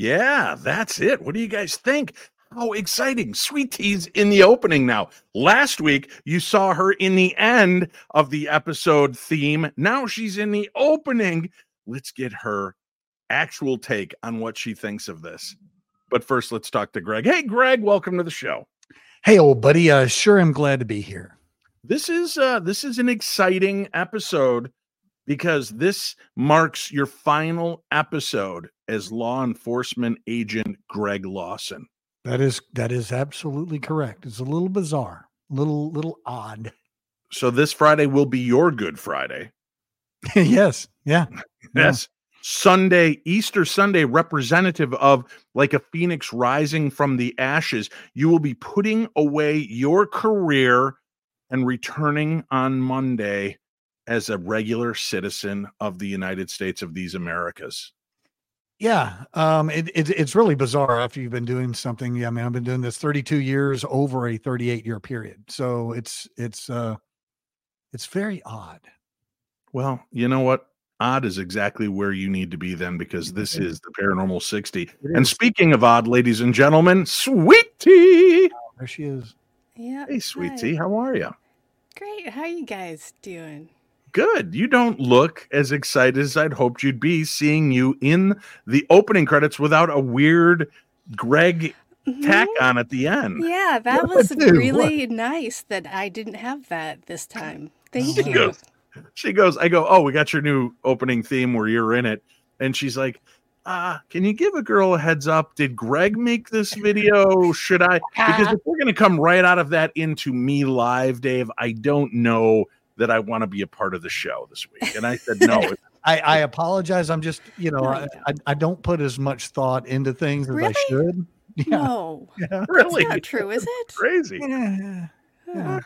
Yeah, that's it. What do you guys think? How exciting. Sweet Tea's in the opening now. Last week, you saw her in the end of the episode theme. Now she's in the opening. Let's get her actual take on what she thinks of this. But first, let's talk to Greg. Hey, Greg, welcome to the show. Hey, old buddy. Sure, I'm glad to be here. This is an exciting episode because this marks your final episode as law enforcement agent Greg Lawson. That is absolutely correct. It's a little bizarre, little odd. So this Friday will be your Good Friday. Yes. Yeah. Yes. Sunday, Easter Sunday, representative of like a phoenix rising from the ashes. You will be putting away your career and returning on Monday as a regular citizen of the United States of these Americas. Yeah. It's really bizarre after you've been doing something. Yeah. I mean, I've been doing this 32 years over a 38-year period. So it's very odd. Well, you know what? Odd is exactly where you need to be then, because this is the Paranormal 60. And speaking of odd, ladies and gentlemen, Sweet Tea. Oh, there she is. Yeah. Hey, Sweet Tea, how are you? Great. How you guys doing? Good. You don't look as excited as I'd hoped you'd be seeing you in the opening credits without a weird Greg tack on at the end. Yeah, that was really nice that I didn't have that this time. Thank you. She goes, I go, oh, we got your new opening theme where you're in it. And she's like, can you give a girl a heads up? Did Greg make this video? Should I? Because if we're going to come right out of that into me live, Dave, I don't know that I want to be a part of the show this week. And I said, no. I apologize. I'm just, I don't put as much thought into things as I should. Yeah. No. Yeah. Really? That's not true, is it? Crazy. Yeah.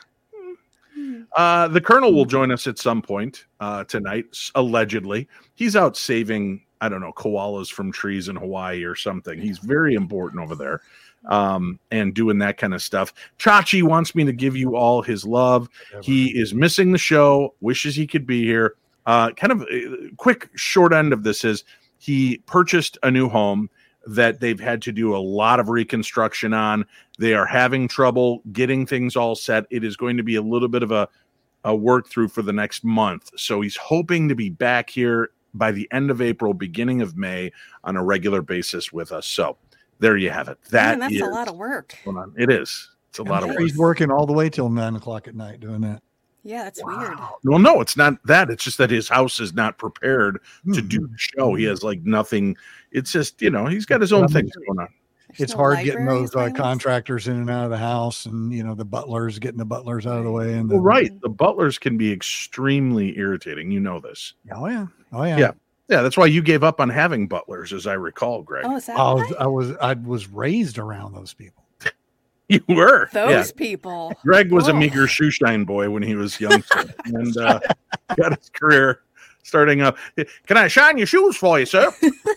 The Colonel will join us at some point tonight, allegedly. He's out saving, I don't know, koalas from trees in Hawaii or something. He's very important over there and doing that kind of stuff. Chachi wants me to give you all his love. He is missing the show, wishes he could be here. Kind of a quick short end of this is he purchased a new home that they've had to do a lot of reconstruction on. They are having trouble getting things all set. It is going to be a little bit of a work through for the next month. So he's hoping to be back here by the end of April, beginning of May on a regular basis with us. So there you have it. That's a lot of work. It is. It's a lot of work. He's working all the way till 9:00 at night doing that. Yeah, that's weird. Well, no, it's not that. It's just that his house is not prepared to do the show. He has like nothing. It's just, he's got his own things going on. It's hard getting those contractors in and out of the house, and the butlers, getting the butlers out of the way. And the butlers can be extremely irritating. You know this. Oh yeah. Yeah. That's why you gave up on having butlers, as I recall, Greg. Oh, is that I was raised around those people. You were those people. Greg was a meager shoeshine boy when he was young, and got his career starting up. Can I shine your shoes for you, sir?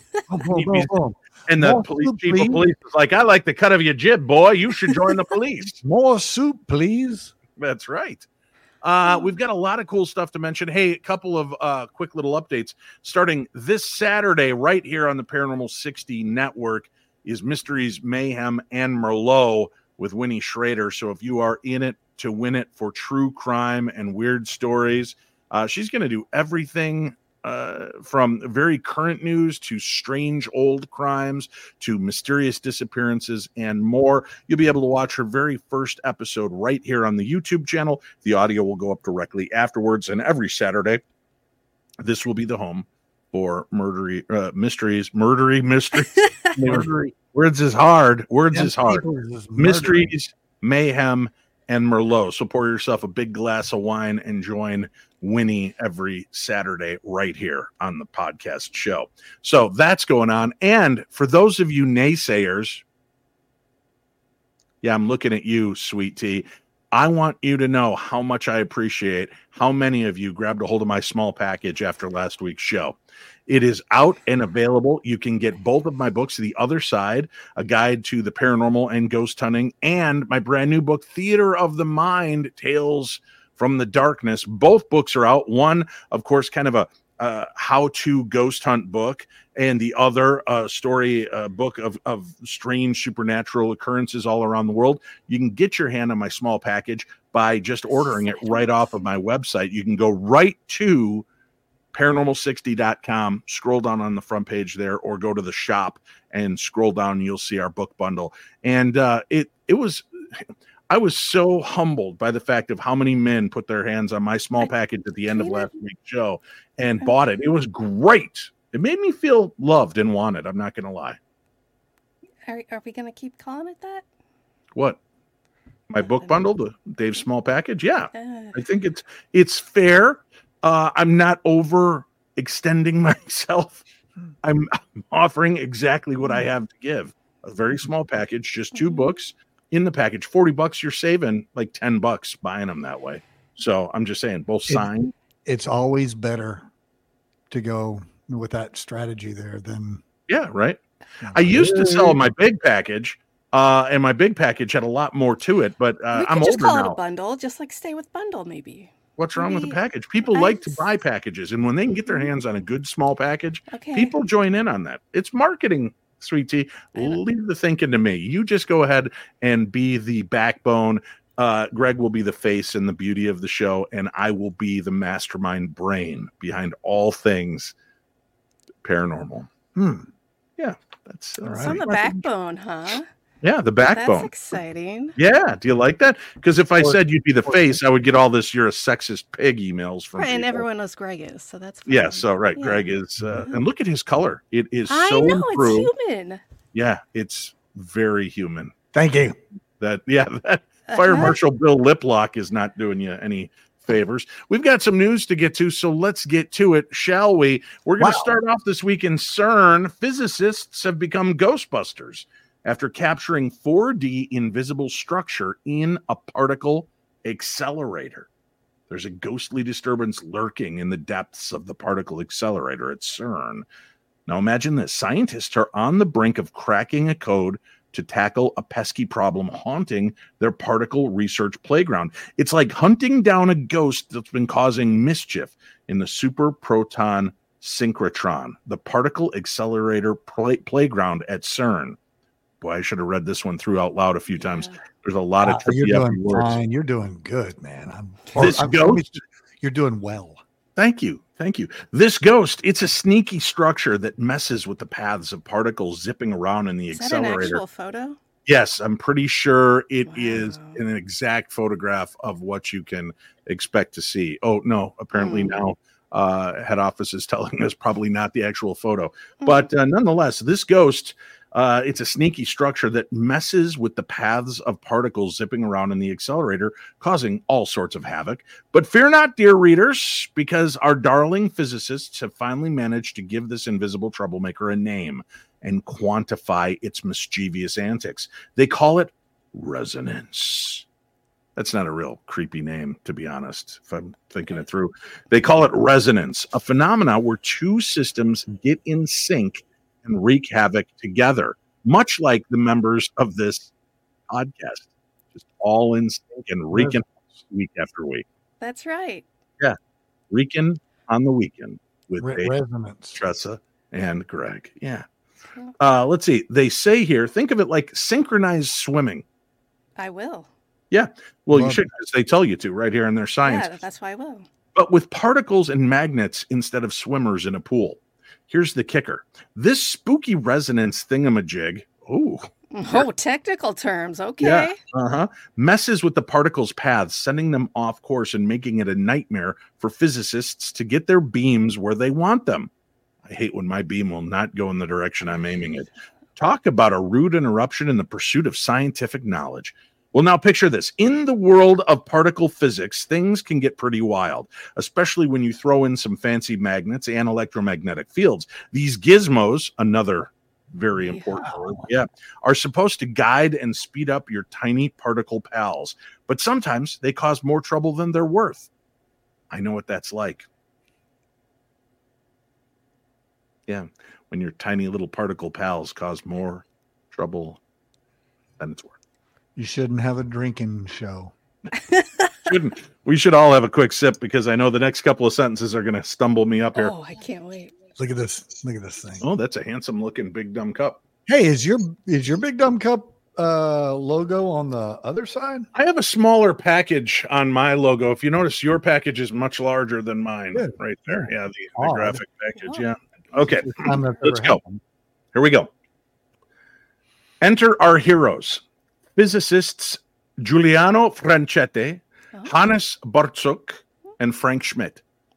And the police is like, I like the cut of your jib, boy. You should join the police. More soup, please. That's right. We've got a lot of cool stuff to mention. Hey, a couple of quick little updates. Starting this Saturday, right here on the Paranormal 60 Network, is Mysteries, Mayhem, and Merlot with Winnie Schrader. So if you are in it to win it for true crime and weird stories, she's going to do everything from very current news to strange old crimes to mysterious disappearances and more. You'll be able to watch her very first episode right here on the YouTube channel. The audio will go up directly afterwards, and every Saturday, this will be the home for mysteries. Words is hard. Mysteries, Mayhem, and Merlot. So pour yourself a big glass of wine and join Winnie every Saturday right here on the podcast show. So that's going on. And for those of you naysayers, I'm looking at you, Sweet Tea. I want you to know how much I appreciate how many of you grabbed a hold of my small package after last week's show. It is out and available. You can get both of my books, The Other Side, A Guide to the Paranormal and Ghost Hunting, and my brand new book, Theater of the Mind, Tales from the Darkness. Both books are out. One, of course, kind of a how to ghost hunt book and the other story book of strange supernatural occurrences all around the world, you can get your hand on my small package by just ordering it right off of my website. You can go right to paranormal60.com, scroll down on the front page there, or go to the shop and scroll down and you'll see our book bundle. And I was so humbled by the fact of how many men put their hands on my small package at the end of last week's show and bought it. It was great. It made me feel loved and wanted. I'm not going to lie. Are we going to keep calling it that? What? My book bundle, the Dave Small package? Yeah. I think it's fair. I'm not over extending myself. I'm offering exactly what I have to give. A very small package, just 2 books in the package. $40, you're saving like $10 buying them that way. So I'm just saying, both signed. It's always better to go with that strategy there than. Yeah, right. I used to sell my big package, and my big package had a lot more to it, but I'm older just call now. it a bundle, just like stay with bundle, maybe. What's wrong with the package? People like to buy packages, and when they can get their hands on a good small package, people join in on that. It's marketing, sweet tea. Leave the thinking to me. You just go ahead and be the backbone. Greg will be the face and the beauty of the show, and I will be the mastermind brain behind all things paranormal. Yeah, that's all right. On the backbone, huh? Yeah, the backbone. That's exciting. Yeah, do you like that? Because if I said you'd be the face, I would get all this "you're a sexist pig" emails from people. And everyone knows Greg is, so that's fine. Yeah. So Greg is, and look at his color. It is so improved. It's human. Yeah, it's very human. Thank you. That Fire Marshal Bill Liplock is not doing you any favors. We've got some news to get to, so let's get to it, shall we? We're going to start off this week in CERN. Physicists have become Ghostbusters after capturing 4D invisible structure in a particle accelerator. There's a ghostly disturbance lurking in the depths of the particle accelerator at CERN. Now imagine this. Scientists are on the brink of cracking a code to tackle a pesky problem haunting their particle research playground. It's like hunting down a ghost that's been causing mischief in the super proton synchrotron, the particle accelerator playground at CERN. Boy, I should have read this one through out loud a few times. There's a lot of tricky words. Fine. You're doing good, man. You're doing well. Thank you. This ghost, it's a sneaky structure that messes with the paths of particles zipping around in the accelerator. Is that an actual photo? Yes, I'm pretty sure it is an exact photograph of what you can expect to see. Oh, no, apparently now head office is telling us probably not the actual photo. But nonetheless, this ghost, it's a sneaky structure that messes with the paths of particles zipping around in the accelerator, causing all sorts of havoc. But fear not, dear readers, because our darling physicists have finally managed to give this invisible troublemaker a name and quantify its mischievous antics. They call it resonance. That's not a real creepy name, to be honest, if I'm thinking it through. They call it resonance, a phenomena where two systems get in sync and wreak havoc together, much like the members of this podcast, just all in sync and wreaking week after week. That's right. Yeah, wreaking on the weekend with resonance, Tressa, and Greg. Yeah. Let's see. They say here, think of it like synchronized swimming. I will. Yeah. Well, you should, because they tell you to right here in their science. Yeah, that's why I will. But with particles and magnets instead of swimmers in a pool. Here's the kicker. This spooky resonance thingamajig, technical terms, okay. Yeah, messes with the particles' paths, sending them off course and making it a nightmare for physicists to get their beams where they want them. I hate when my beam will not go in the direction I'm aiming it. Talk about a rude interruption in the pursuit of scientific knowledge. Well, now picture this. In the world of particle physics, things can get pretty wild, especially when you throw in some fancy magnets and electromagnetic fields. These gizmos, another very important word, are supposed to guide and speed up your tiny particle pals, but sometimes they cause more trouble than they're worth. I know what that's like. Yeah, when your tiny little particle pals cause more trouble than it's worth. You shouldn't have a drinking show. We should all have a quick sip because I know the next couple of sentences are going to stumble me up here. Oh, I can't wait. Look at this. Look at this thing. Oh, that's a handsome looking Big Dumb Cup. Hey, is your Big Dumb Cup logo on the other side? I have a smaller package on my logo. If you notice, your package is much larger than mine. Good. Right there. Yeah, the graphic package. Yeah. Okay, Let's go. Here we go. Enter our heroes, physicists Giuliano Franchetti, Hannes Bartzuk, and Frank Schmidt.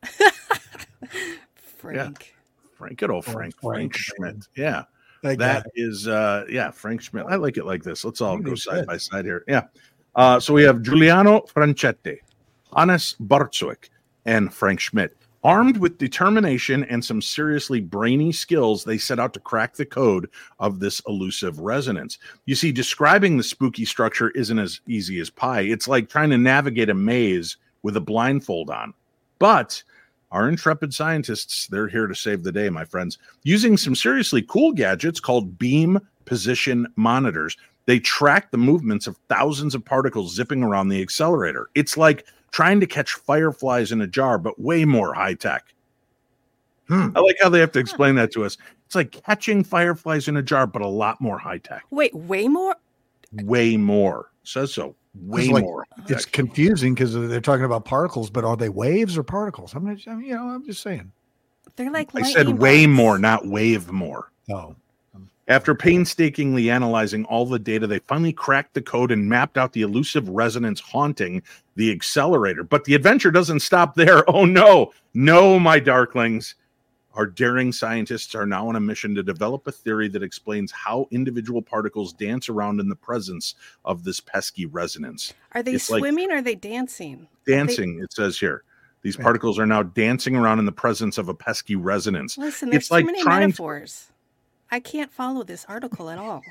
Frank. Frank Schmidt. Yeah. That is Frank Schmidt. I like it like this. Let's all go side by side here. Yeah. So we have Giuliano Franchetti, Hannes Bartzuk, and Frank Schmidt. Armed with determination and some seriously brainy skills, they set out to crack the code of this elusive resonance. You see, describing the spooky structure isn't as easy as pie. It's like trying to navigate a maze with a blindfold on. But our intrepid scientists, they're here to save the day, my friends. Using some seriously cool gadgets called beam position monitors, they track the movements of thousands of particles zipping around the accelerator. It's like trying to catch fireflies in a jar, but way more high tech. I like how they have to explain that to us. It's like catching fireflies in a jar, but a lot more high tech. Wait, way more? Way more. Says so. Way more. It's confusing because they're talking about particles, but are they waves or particles? I'm just saying. They're like I said way more, not wave more. Oh. After painstakingly analyzing all the data, they finally cracked the code and mapped out the elusive resonance haunting the accelerator. But the adventure doesn't stop there. Oh, no. No, my darklings. Our daring scientists are now on a mission to develop a theory that explains how individual particles dance around in the presence of this pesky resonance. Are they swimming or are they dancing? Dancing, it says here. These particles are now dancing around in the presence of a pesky resonance. Listen, there's too many metaphors. I can't follow this article at all.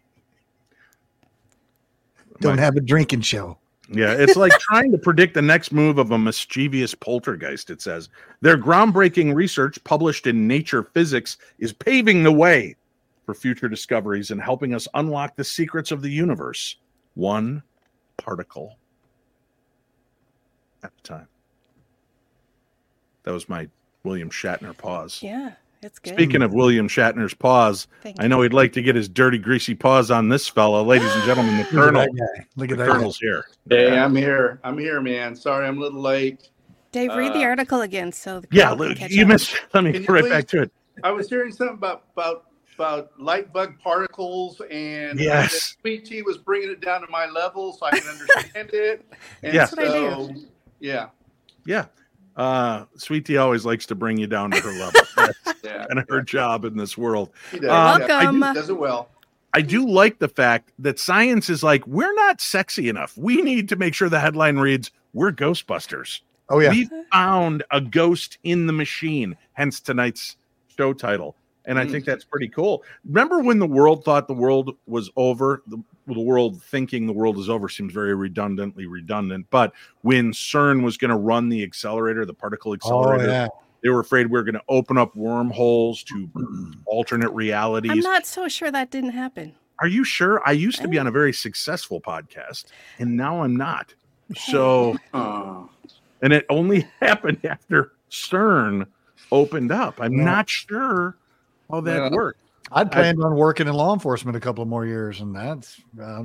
Don't have a drinking show. Yeah, it's like trying to predict the next move of a mischievous poltergeist, it says. Their groundbreaking research published in Nature Physics is paving the way for future discoveries and helping us unlock the secrets of the universe. One particle at a time. That was my William Shatner pause. Yeah. It's good. Speaking of William Shatner's paws, I know he'd like to get his dirty, greasy paws on this fella. Ladies and gentlemen, the Colonel. Look at that. Colonel's here. Hey, I'm here. I'm here, man. Sorry, I'm a little late. Dave, read the article again. So you missed. Let me get right back to it. I was hearing something about light bug particles, and Sweet Tea was bringing it down to my level so I can understand it. And that's what I do. Yeah. Sweet Tea always likes to bring you down to her level. That's kind of her job in this world. Welcome. Does it well. I do like the fact that science is like, we're not sexy enough. We need to make sure the headline reads, we're Ghostbusters. Oh, yeah. We found a ghost in the machine, hence tonight's show title. And I think that's pretty cool. Remember when the world thought the world was over? The world thinking the world is over seems very redundantly redundant. But when CERN was going to run the accelerator, the particle accelerator, they were afraid we were going to open up wormholes to alternate realities. I'm not so sure that didn't happen. Are you sure? I used to be on a very successful podcast, and now I'm not. So, and it only happened after CERN opened up. I'm not sure how that worked. I'd planned on working in law enforcement a couple of more years, and that's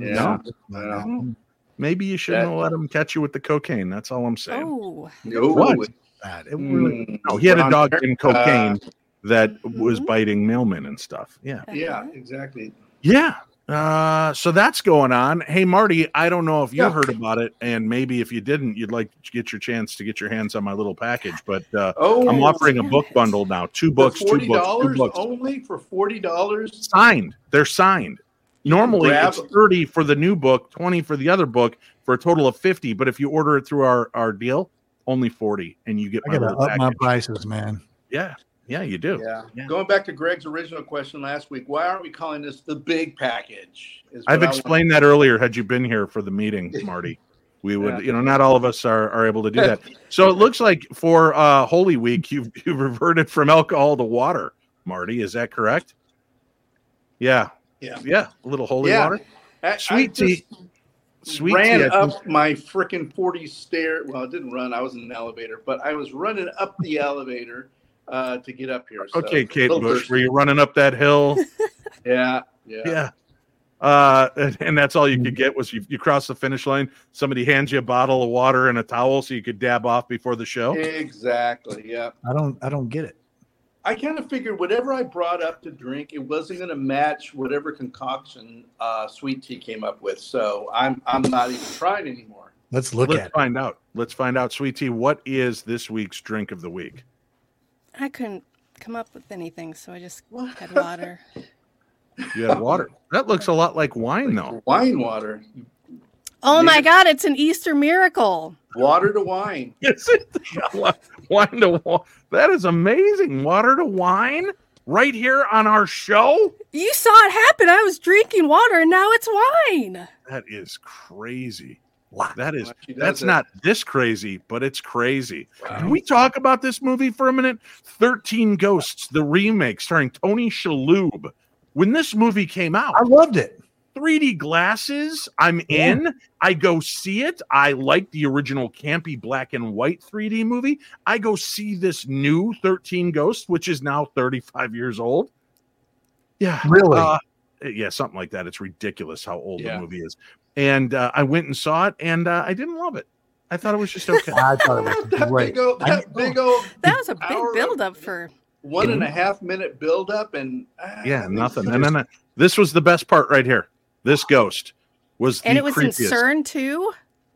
maybe you shouldn't have let him catch you with the cocaine. That's all I'm saying. Oh, what? He had a dog in cocaine that was biting mailmen and stuff. Yeah. Yeah, exactly. Yeah. So that's going on. Hey, Marty, I don't know if you heard about it, and maybe if you didn't, you'd like to get your chance to get your hands on my little package. But I'm offering a book bundle now. Two books. Only for $40? Signed. They're signed. Normally it's $30 for the new book, $20 for the other book, for a total of $50. But if you order it through our deal, only $40, and you get my little package. My prices, man. Yeah. Yeah, you do. Yeah. Going back to Greg's original question last week, why aren't we calling this the big package? I've explained that earlier. Had you been here for the meeting, Marty, we would, not all of us are able to do that. So it looks like for Holy Week, you've reverted from alcohol to water, Marty. Is that correct? Yeah. A little holy water. Sweet tea. Sweet ran tea, up my freaking 40 stair. Well, I didn't run. I was in an elevator, but I was running up the elevator to get up here. So okay, Kate Bush, were you running up that hill? Yeah. And that's all you could get was you cross the finish line. Somebody hands you a bottle of water and a towel so you could dab off before the show. Exactly. Yeah. I don't get it. I kind of figured whatever I brought up to drink, it wasn't going to match whatever concoction Sweet Tea came up with. So I'm not even trying anymore. Let's find out. Let's find out, Sweet Tea. What is this week's drink of the week? I couldn't come up with anything, so I just had water. You had water. That looks a lot like wine, though. Wine water. Oh my God! It's an Easter miracle. Water to wine. Yes, wine to wine. That is amazing. Water to wine right here on our show. You saw it happen. I was drinking water, and now it's wine. That is crazy. Wow. That's not this crazy, but it's crazy. Wow. Can we talk about this movie for a minute? 13 Ghosts, the remake starring Tony Shalhoub. When this movie came out, I loved it. 3D glasses, I'm in. I go see it. I like the original campy black and white 3D movie. I go see this new 13 Ghosts, which is now 35 years old. Yeah. Really? Yeah, something like that. It's ridiculous how old the movie is. And I went and saw it, and I didn't love it. I thought it was just okay. I thought it was great. That was a big build-up for 1.5 minute build-up, and nothing. And then this was the best part right here. This ghost was the and it was creepiest. in CERN too.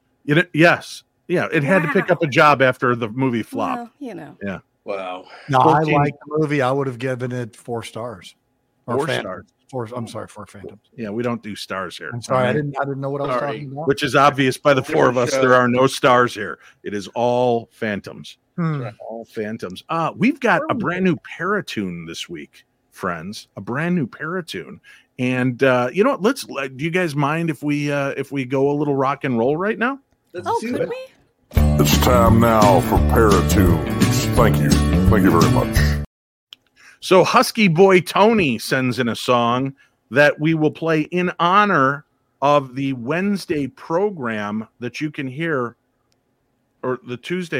Yes, yeah. It had to pick up a job after the movie flopped. Well, Yeah. Wow. No, I liked the movie. I would have given it 4 stars. 4 stars. 4. I'm sorry, 4 Phantoms. Yeah, we don't do stars here. I'm sorry, I didn't know what I was talking about. Which is obvious by the 4 of us. There are no stars here. It is all Phantoms. All Phantoms. We've got a brand new Paratune this week, friends. A brand new Paratune. And you know what? Do you guys mind if we go a little rock and roll right now? Could we? It's time now for Paratunes. Thank you very much. So Husky Boy Tony sends in a song that we will play in honor of the Wednesday program that you can hear, or the Tuesday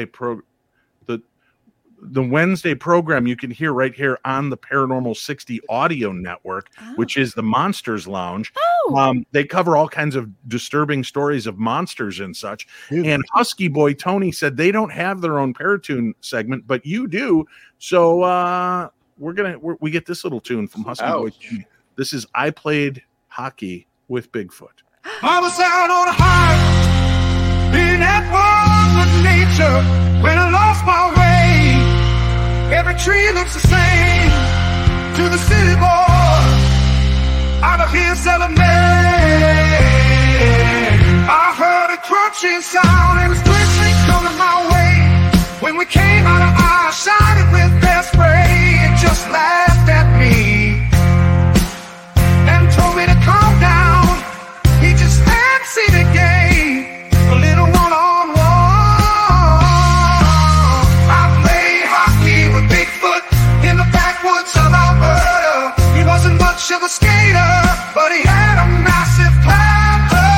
the Wednesday program you can hear right here on the Paranormal 60 audio network, which is the Monsters Lounge. They cover all kinds of disturbing stories of monsters and such. And Husky Boy Tony said they don't have their own Paratune segment, but you do. So we get this little tune from Husky Boy Tony. This is I Played Hockey with Bigfoot. I was out on a hike, being at war with nature when I lost my way. Every tree looks the same to the city boy. Out of here selling May. I heard a crunching sound and it was quickly coming my way. When we came out of our shot with their spray and just laughed at me and told me to calm down. He just fancied a game, a little one-on-one. I played hockey with Bigfoot in the backwoods of Alberta. He wasn't much of a skater, but he had a massive clapper.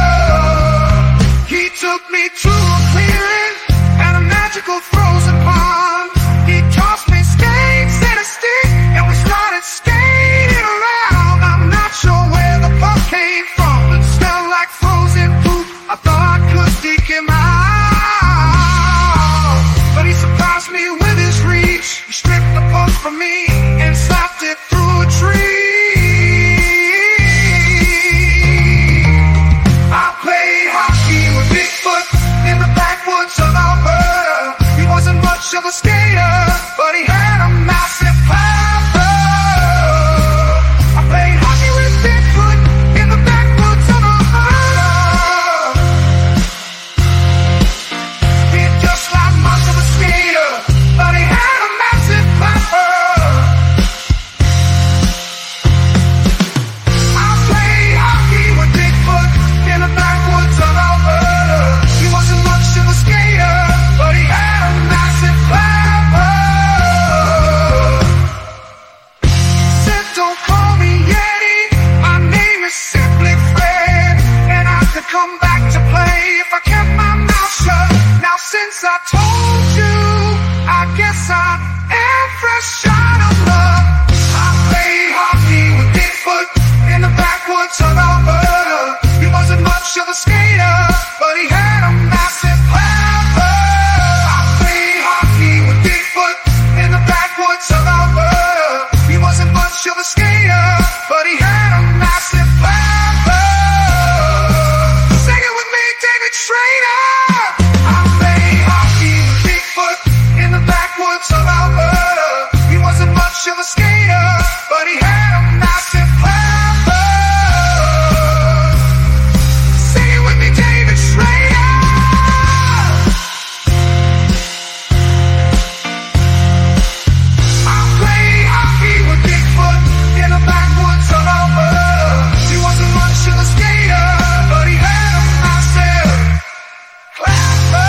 He took me to a clearing and a magical frozen pond. He tossed me skates and a stick, and we started skating around. I'm not sure where the puck came from. It smelled like frozen poop. I thought I could dig him out, but he surprised me with his reach. He stripped the puck from me and slapped it through a tree. I played hockey with Bigfoot in the backwoods of Alberta. He wasn't much of a skater, but he had a massive clapper. I played hockey with Bigfoot in the backwoods of Alberta. He just like much of a skater, but he had a massive clapper. since I told you, I guess I'm every shot of love. I played hockey with Bigfoot in the backwoods of Alberta. He wasn't much of a skater, but he had a massive clever. I played hockey with Bigfoot in the backwoods of Alberta. He wasn't much of a skater, but he had a massive clever. Sing it with me, David Schrader. I played hockey with Bigfoot in the backwoods of Alberta. He wasn't much of a skater, but he had a massive clever. Sing it with me, David Schrader. I played hockey with Bigfoot in the backwoods of Alberta. He wasn't much of a skater, but he had a massive clever.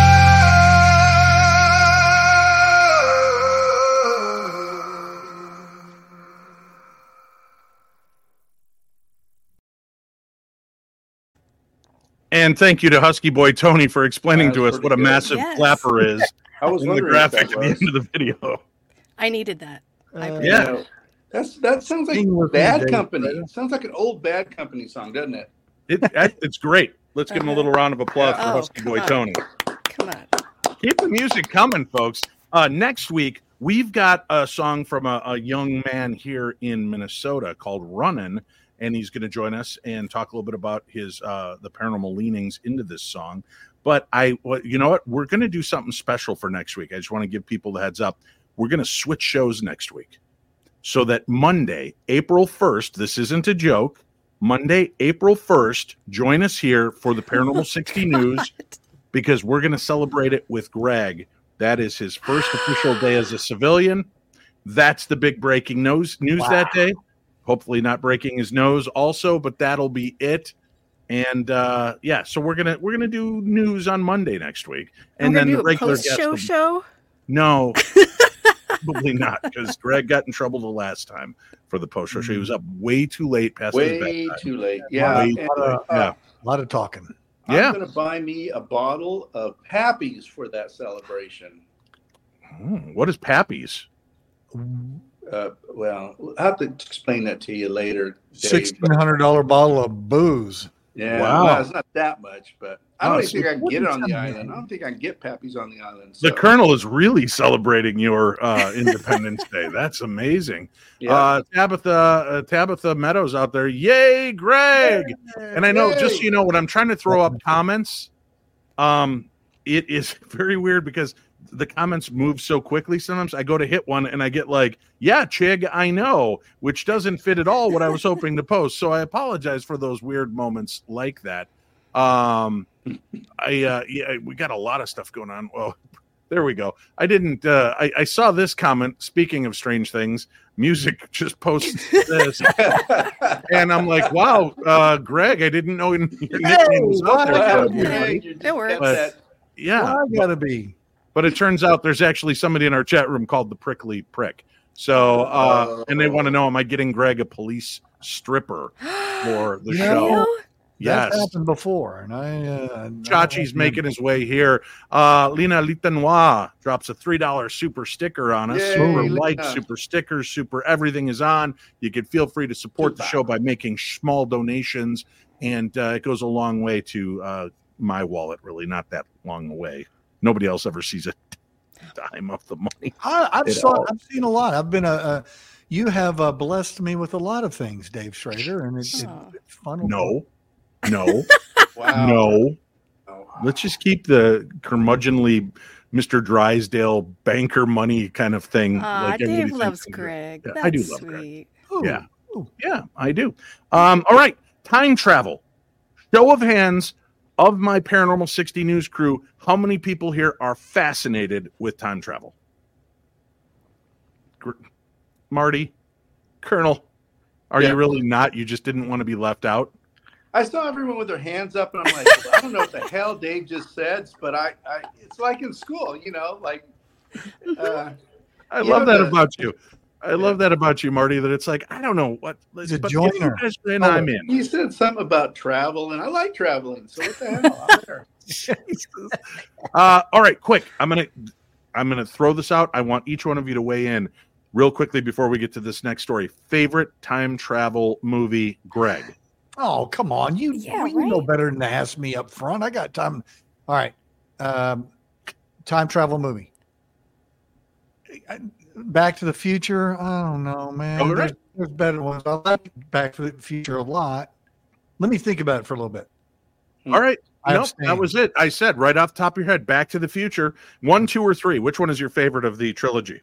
And thank you to Husky Boy Tony for explaining to us That's what a pretty good. massive Yes. flapper is I was in the wondering graphic if at that the was. end of the video. I needed that. Yeah. That sounds like Sing with me, Bad Dave. Company. It sounds like an old Bad Company song, doesn't it? It's great. Let's give him a little round of applause for Oh, Husky come Boy on. Tony. Come on. Keep the music coming, folks. Next week, we've got a song from a young man here in Minnesota called Runnin', and he's going to join us and talk a little bit about his the paranormal leanings into this song. But you know what? We're going to do something special for next week. I just want to give people the heads up. We're going to switch shows next week so that Monday, April 1st, this isn't a joke, Monday, April 1st, join us here for the Paranormal 60 News, because we're going to celebrate it with Greg. That is his first official day as a civilian. That's the big breaking news that day. Hopefully not breaking his nose also, but that'll be it. And yeah, so we're gonna do news on Monday next week, and We're then gonna the do a regular post-show guest. show. No, probably not, because Greg got in trouble the last time for the post show. He was up way too late, past his Way bedtime. too late. Yeah. Way and, too late. Yeah. A lot of talking. Yeah. I'm going to buy me a bottle of Pappy's for that celebration. What is Pappy's? Well, I'll have to explain that to you later, Dave. $1,600 bottle of booze. Yeah, Wow. well, it's not that much, but I don't Oh, even think I can get it on the $6,700. island. I don't think I can get Pappy's on the island. The so, Colonel is really celebrating your Independence Day. That's amazing. yeah. Tabitha Meadows out there. Yay, Greg! And I know, just so Yay. you know, when I'm trying to throw up comments, it is very weird because the comments move so quickly. Sometimes I go to hit one and I get like, yeah, Chig, I know, which doesn't fit at all what I was hoping to post. So I apologize for those weird moments like that. We got a lot of stuff going on. Well, there we go. I didn't, I saw this comment. Speaking of strange things, Music just posts this. And I'm like, wow, Greg, I didn't know your nickname was out there. Well, So, Greg, you just It works. got that- yeah. Well, I gotta be. But it turns out there's actually somebody in our chat room called the Prickly Prick. So, and they want to know, am I getting Greg a police stripper for the Yeah. show? You? Yes. That's happened before, and I Chachi's making his way here. Lina Litanois drops a $3 super sticker on us. Yay, Super Lina. likes, super stickers, super everything is on. You can feel free to support the show by making small donations, and it goes a long way to my wallet. Really, not that long away. Nobody else ever sees a dime of the money. I've seen a lot. I've been you have blessed me with a lot of things, Dave Schrader, and it's fun. No. Wow. No. Oh. Let's just keep the curmudgeonly Mr. Drysdale banker money kind of thing. Aw, everybody Dave thinks loves we do. Greg. Yeah, That's I do love Greg. sweet. Ooh, Yeah. ooh. Yeah, I do. All right. Time travel. Show of hands of my Paranormal 60 News crew. How many people here are fascinated with time travel? Marty, Colonel, are Yeah. you really not? You just didn't want to be left out? I saw everyone with their hands up, and I'm like, I don't know what the hell Dave just said, but I it's like in school, like. I You love know that the- about you. I love that about you, Marty, that it's like, I don't know what. He's a but if you joiner. guys are in, I'm in. You said something about travel, and I like traveling, so what the hell? I'm there. Jesus. All right, quick. I'm gonna throw this out. I want each one of you to weigh in real quickly before we get to this next story. Favorite time travel movie, Greg? Oh, come on. You know better than to ask me up front. I got time. All right. Time travel movie. Back to the Future. I don't know, man. Oh, right. There's better ones. I like Back to the Future a lot. Let me think about it for a little bit. All right. Nope, that was it. I said right off the top of your head, Back to the Future. 1, 2, or 3. Which one is your favorite of the trilogy?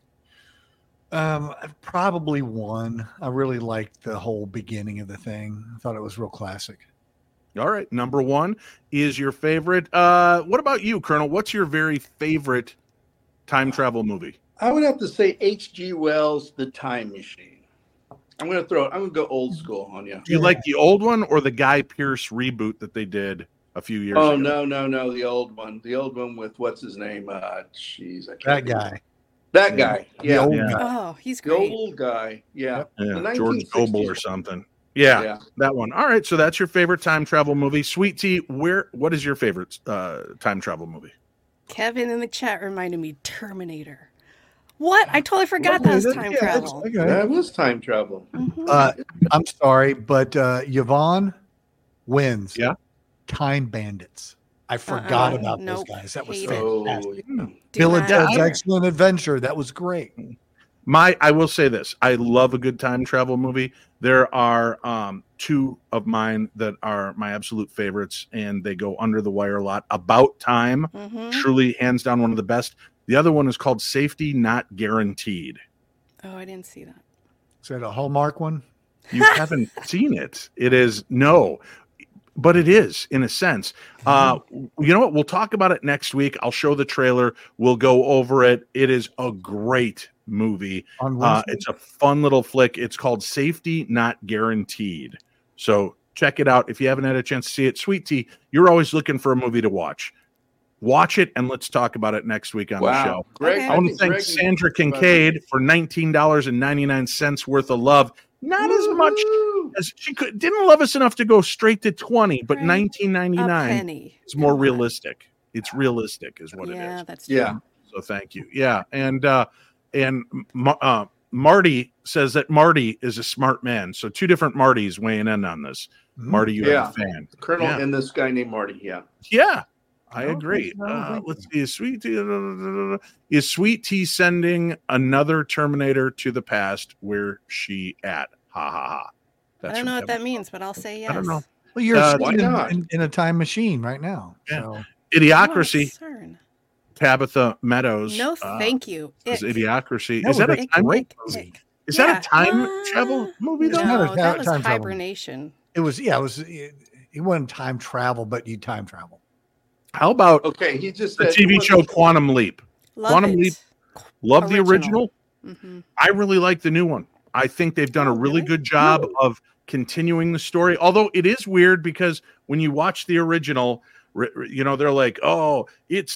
Probably 1. I really liked the whole beginning of the thing. I thought it was real classic. All right. Number 1 is your favorite. What about you, Colonel? What's your very favorite time travel movie? I would have to say H.G. Wells' The Time Machine. I'm going to go old school on you. Do you like the old one or the Guy Pearce reboot that they did a few years ago? Oh, no. The old one. The old one with what's his name? Jeez, I can't. That guy. Yeah. Oh, he's great. The old guy. Yeah. George Gobel or something. Yeah, that one. All right. So that's your favorite time travel movie. Sweet Tea, what is your favorite time travel movie? Kevin in the chat reminded me Terminator. What? I totally forgot that was time travel. That was time travel. Mm-hmm. I'm sorry, but Yvonne wins. Yeah. Time Bandits. I forgot about those guys. That was fantastic. Bill and Ted's Excellent Adventure. That was great. I will say this. I love a good time travel movie. There are 2 of mine that are my absolute favorites, and they go under the wire a lot. About Time, truly hands down one of the best. The other one is called Safety Not Guaranteed. Oh, I didn't see that. Is that a Hallmark one? You haven't seen it. It is no, but it is in a sense. You know what? We'll talk about it next week. I'll show the trailer. We'll go over it. It is a great movie. It's a fun little flick. It's called Safety Not Guaranteed. So check it out if you haven't had a chance to see it. Sweet Tea, you're always looking for a movie to watch. Watch it, and let's talk about it next week on the show. Greg, I want to thank Sandra Kincaid for $19.99 worth of love. Not as much as she didn't love us enough to go straight to 20, but $19.99 is more realistic. It's realistic, is what it is. Yeah, that's true. Yeah. So thank you. Yeah, and Marty says that Marty is a smart man. So 2 different Martys weighing in on this. Marty, you have a fan. Colonel and this guy named Marty. Yeah. I agree. Let's see. Is Sweet Tea sending another Terminator to the past? Where's she at? Ha ha ha. I don't know what that means, but I'll say yes. I don't know. Well, you're in a time machine right now. Yeah. So. Idiocracy. Tabitha Meadows. No, thank you. Idiocracy. Is that a time? Is that a time travel movie? Though? No, that was hibernation. It was. Yeah, it was. It wasn't time travel, but you time travel. How about he just the TV show Quantum Leap? Quantum Leap. Love the original. Mm-hmm. I really like the new one. I think they've done a really good job of continuing the story. Although it is weird because when you watch the original, you know, they're like, oh, it's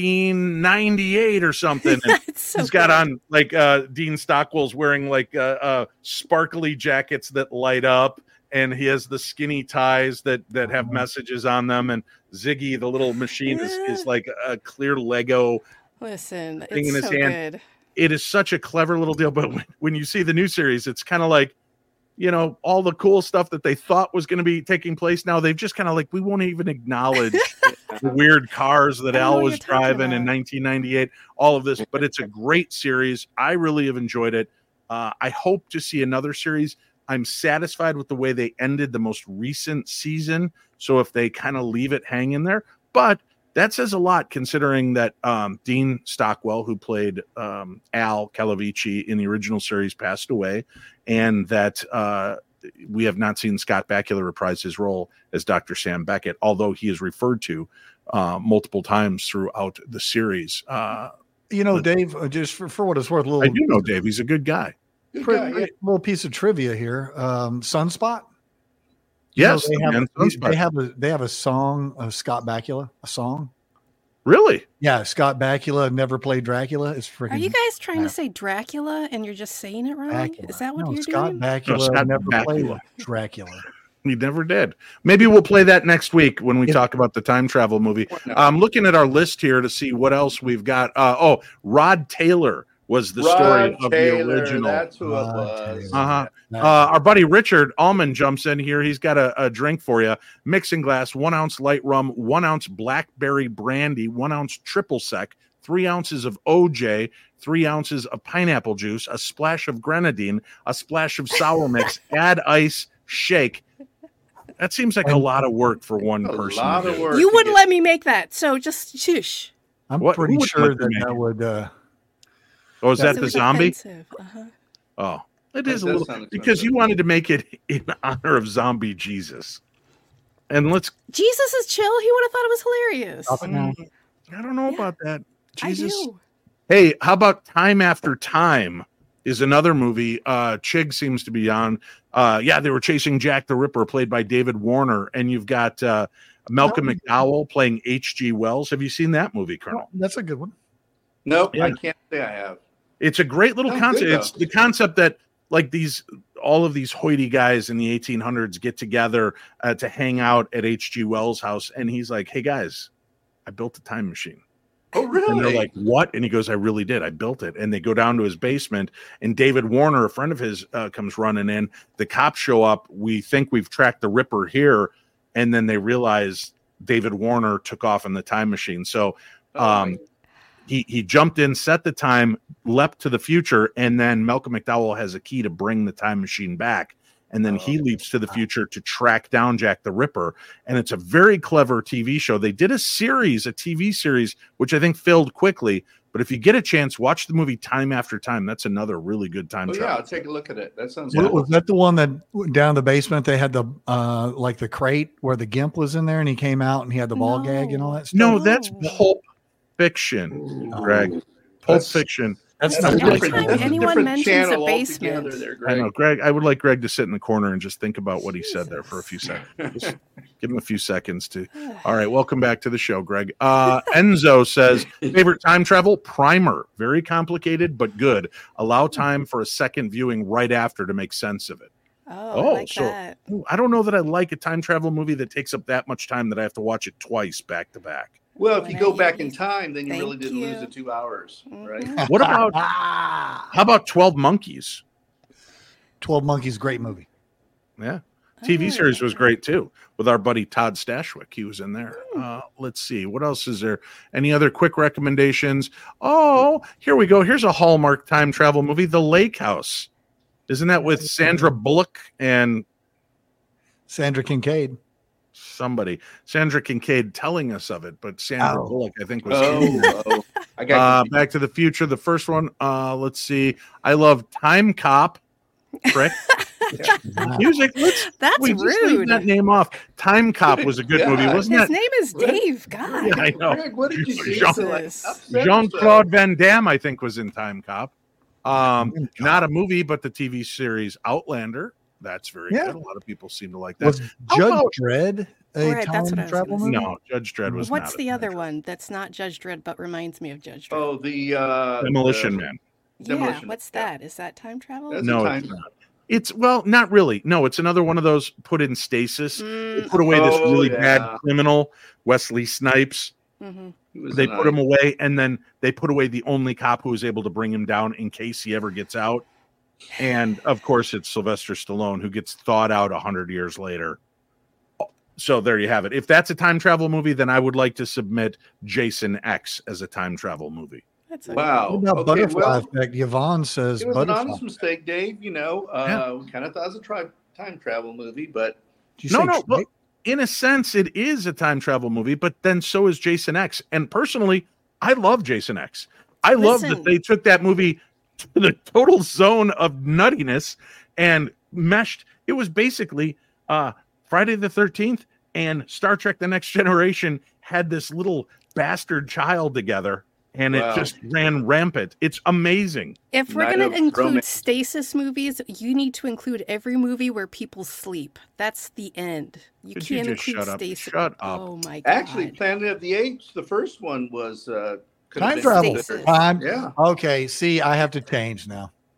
1998 or something. And he's got on like Dean Stockwell's wearing like sparkly jackets that light up. And he has the skinny ties that have messages on them. And Ziggy, the little machine, is like a clear Lego thing in his so hand. Good. It is such a clever little deal. But when you see the new series, it's kind of like, you know, all the cool stuff that they thought was going to be taking place. Now they've just kind of like, we won't even acknowledge the weird cars that Al was driving in 1998, all of this. But it's a great series. I really have enjoyed it. I hope to see another series. I'm satisfied with the way they ended the most recent season. So if they kind of leave it hanging there, but that says a lot considering that Dean Stockwell, who played Al Calavici in the original series, passed away, and that we have not seen Scott Bakula reprise his role as Dr. Sam Beckett, although he is referred to multiple times throughout the series. You know, Dave, just for what it's worth, I do know Dave. He's a good guy. Little piece of trivia here. Sunspot. Yes, you know, they have a song of Scott Bakula. A song. Really? Yeah, Scott Bakula never played Dracula. It's freaking. Are you guys trying to say Dracula and you're just saying it wrong? Bakula. Is that what you're Scott doing? Bakula never played Dracula. We never did. Maybe we'll play that next week when we talk about the time travel movie. I'm looking at our list here to see what else we've got. Rod Taylor was the story of the original. That's who it was. Our buddy Richard Allman jumps in here. He's got a drink for you. Mixing glass, 1 ounce light rum, 1 ounce blackberry brandy, 1 ounce triple sec, 3 ounces of OJ, 3 ounces of pineapple juice, a splash of grenadine, a splash of sour mix, add ice, shake. That seems like a lot of work for one person. A lot of work. You wouldn't let me make that, so just shush. I'm pretty sure that would. Oh, is that the zombie? Uh-huh. Oh, it is a little because you wanted to make it in honor of zombie Jesus. And Jesus is chill. He would have thought it was hilarious. I don't know about that. Jesus. I do. Hey, how about Time After Time is another movie Chig seems to be on. They were chasing Jack the Ripper, played by David Warner, and you've got Malcolm McDowell playing H.G. Wells. Have you seen that movie, Colonel? That's a good one. Nope, I can't say I have. It's a great little concept. It's the concept that like all of these hoity guys in the 1800s get together to hang out at H.G. Wells' house, and he's like, "Hey guys, I built a time machine." Oh, really? And they're like, "What?" And he goes, "I really did. I built it." And they go down to his basement, and David Warner, a friend of his, comes running in. The cops show up. We think we've tracked the Ripper here, and then they realize David Warner took off in the time machine. So, He jumped in, set the time, leapt to the future, and then Malcolm McDowell has a key to bring the time machine back. And then he leaps to the future to track down Jack the Ripper. And it's a very clever TV show. They did a TV series, which I think failed quickly. But if you get a chance, watch the movie Time After Time. That's another really good time travel. Yeah, I'll take a look at it. That sounds good. Was that the one that down in the basement they had the like the crate where the Gimp was in there and he came out and he had the ball gag and all that stuff? No, that's Pulp Fiction, Greg. Pulp Fiction. That's Every not time anyone mentions a basement. I know, Greg. I would like Greg to sit in the corner and just think about what he said there for a few seconds. Just give him a few seconds to. All right, welcome back to the show, Greg. Enzo says favorite time travel Primer. Very complicated but good. Allow time for a second viewing right after to make sense of it. Oh, I like that. I don't know that I like a time travel movie that takes up that much time that I have to watch it twice back to back. Well, if you go back in time, then you really did lose the 2 hours, right? What about how about 12 Monkeys? 12 Monkeys, great movie. Yeah. TV series was great too with our buddy Todd Stashwick. He was in there. Let's see. What else is there? Any other quick recommendations? Oh, here we go. Here's a Hallmark time travel movie, The Lake House. Isn't that with Sandra Bullock and Sandra Kincaid? Sandra Kincaid telling us of it, but Sandra Bullock, I think, was I got Back to the Future, the first one. Let's see. I love Time Cop. Correct. Music. That's rude. Leave that name off. Time Cop was a good movie, wasn't it? His name is Dave. God. Yeah, I know. Greg, what did you Jean-Claude Van Damme, I think, was in Time Cop. Not a movie, but the TV series Outlander. That's very good. A lot of people seem to like that. Was Judge Dredd a that's time travel movie? No, Judge Dredd was What's not the other one that's not Judge Dredd but reminds me of Judge Dredd? Oh, the Demolition Man. Yeah, what's that? Is that time travel? No, it's not. It's not really. No, it's another one of those put in stasis. They put away this really bad criminal, Wesley Snipes. Mm-hmm. They put him away, and then they put away the only cop who was able to bring him down in case he ever gets out. And of course, it's Sylvester Stallone who gets thawed out 100 years later. So there you have it. If that's a time travel movie, then I would like to submit Jason X as a time travel movie. That's wow. What about Butterfly Effect? Yvonne says it was Butterfly. an honest mistake, Dave. We kind of thought it was a time travel movie, but no. In a sense, it is a time travel movie, but then so is Jason X. And personally, I love Jason X. I love that they took that movie to the total zone of nuttiness and meshed. It was basically Friday the 13th and Star Trek The Next Generation had this little bastard child together, and it just ran rampant. It's amazing. If we're going to include stasis movies, you need to include every movie where people sleep. That's the end. You can't include stasis. Shut up. Oh my God. Actually, Planet of the Apes, the first one was time travel. Stasis. Yeah. Okay. See, I have to change now.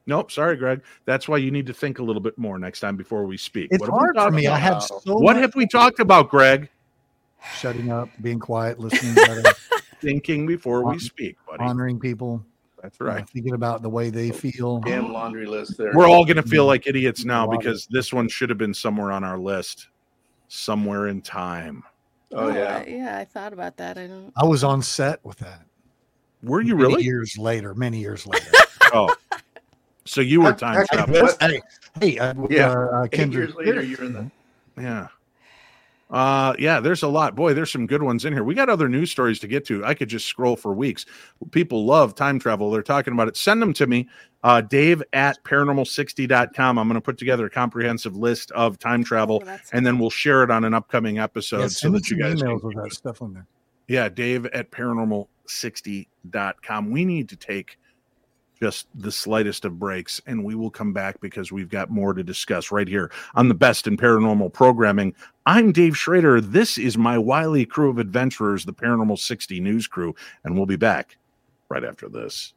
Nope. Sorry, Greg. That's why you need to think a little bit more next time before we speak. It's hard for me. I have What have we talked about, Greg? Shutting up, being quiet, listening better. Thinking before we speak, buddy. Honoring people. That's right. Thinking about the way they feel. Damn laundry list there. We're all going to feel like idiots now because this one should have been somewhere on our list, somewhere in time. Oh, yeah. Yeah, I thought about that. I was on set with that. Were you really? Many years later. Oh, so you were time traveling. Hey, Yeah. 8 years later, you're in the. Yeah. Yeah, there's a lot. Boy, there's some good ones in here. We got other news stories to get to. I could just scroll for weeks. People love time travel. They're talking about it. Send them to me, Dave at paranormal60.com. I'm going to put together a comprehensive list of time travel, and then we'll share it on an upcoming episode so that you guys emails with that stuff on there. Yeah, Dave at paranormal60.com. We need to take just the slightest of breaks, and we will come back because we've got more to discuss right here on the best in paranormal programming. I'm Dave Schrader. This is my wily crew of adventurers, the Paranormal 60 News Crew, and we'll be back right after this.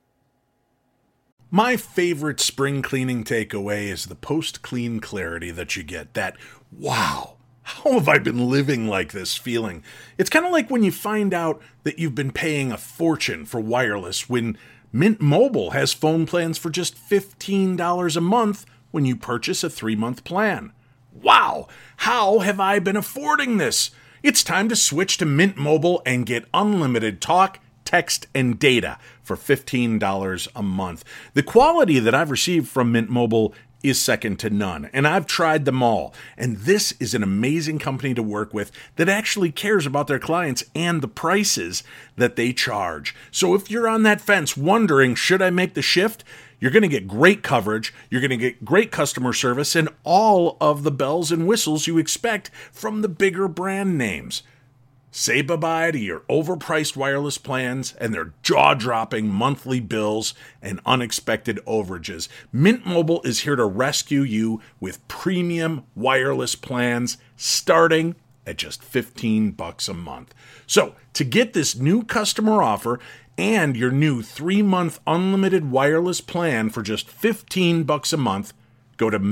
My favorite spring cleaning takeaway is the post-clean clarity that you get. That, wow, how have I been living like this feeling? It's kind of like when you find out that you've been paying a fortune for wireless when Mint Mobile has phone plans for just $15 a month when you purchase a 3-month plan. Wow, how have I been affording this? It's time to switch to Mint Mobile and get unlimited talk, text, and data for $15 a month. The quality that I've received from Mint Mobile is second to none, and I've tried them all. And this is an amazing company to work with that actually cares about their clients and the prices that they charge. So if you're on that fence wondering, should I make the shift? You're going to get great coverage, you're going to get great customer service, and all of the bells and whistles you expect from the bigger brand names. Say bye-bye to your overpriced wireless plans and their jaw-dropping monthly bills and unexpected overages. Mint Mobile is here to rescue you with premium wireless plans starting at just $15 a month. So, to get this new customer offer and your new 3-month unlimited wireless plan for just $15 a month, go to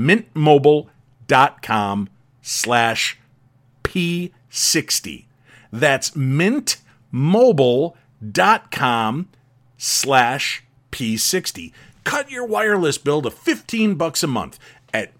mintmobile.com/P60. That's mintmobile.com/P60. Cut your wireless bill to $15 a month at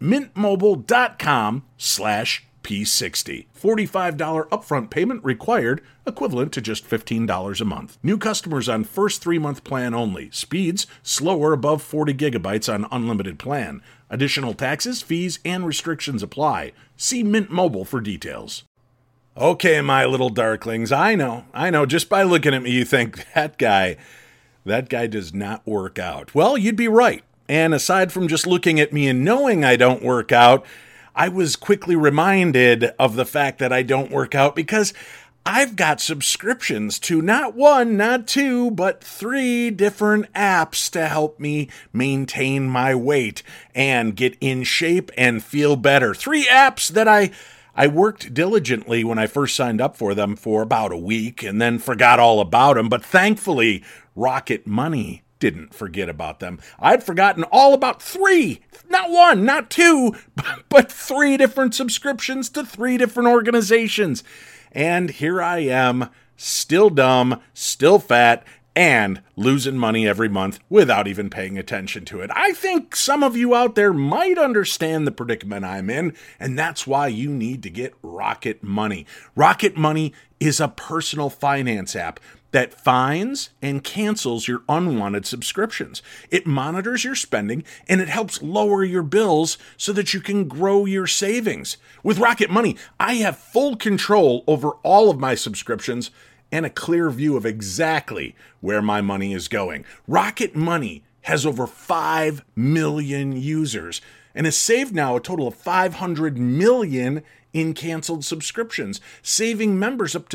mintmobile.com/P60. $45 upfront payment required, equivalent to just $15 a month. New customers on first 3-month plan only. Speeds slower above 40 gigabytes on unlimited plan. Additional taxes, fees, and restrictions apply. See Mint Mobile for details. Okay, my little darklings, I know, just by looking at me you think, that guy does not work out. Well, you'd be right. And aside from just looking at me and knowing I don't work out, I was quickly reminded of the fact that I don't work out because I've got subscriptions to not 1, not 2, but 3 different apps to help me maintain my weight and get in shape and feel better. 3 apps that I worked diligently when I first signed up for them for about a week and then forgot all about them. But thankfully, Rocket Money didn't forget about them. I'd forgotten all about 3, not 1, not 2, but 3 different subscriptions to 3 different organizations. And here I am, still dumb, still fat, and losing money every month without even paying attention to it. I think some of you out there might understand the predicament I'm in, and that's why you need to get Rocket Money. Rocket Money is a personal finance app that finds and cancels your unwanted subscriptions. It monitors your spending, and it helps lower your bills so that you can grow your savings. With Rocket Money, I have full control over all of my subscriptions and a clear view of exactly where my money is going. Rocket Money has over 5 million users and has saved now a total of $500 million in canceled subscriptions, saving members up to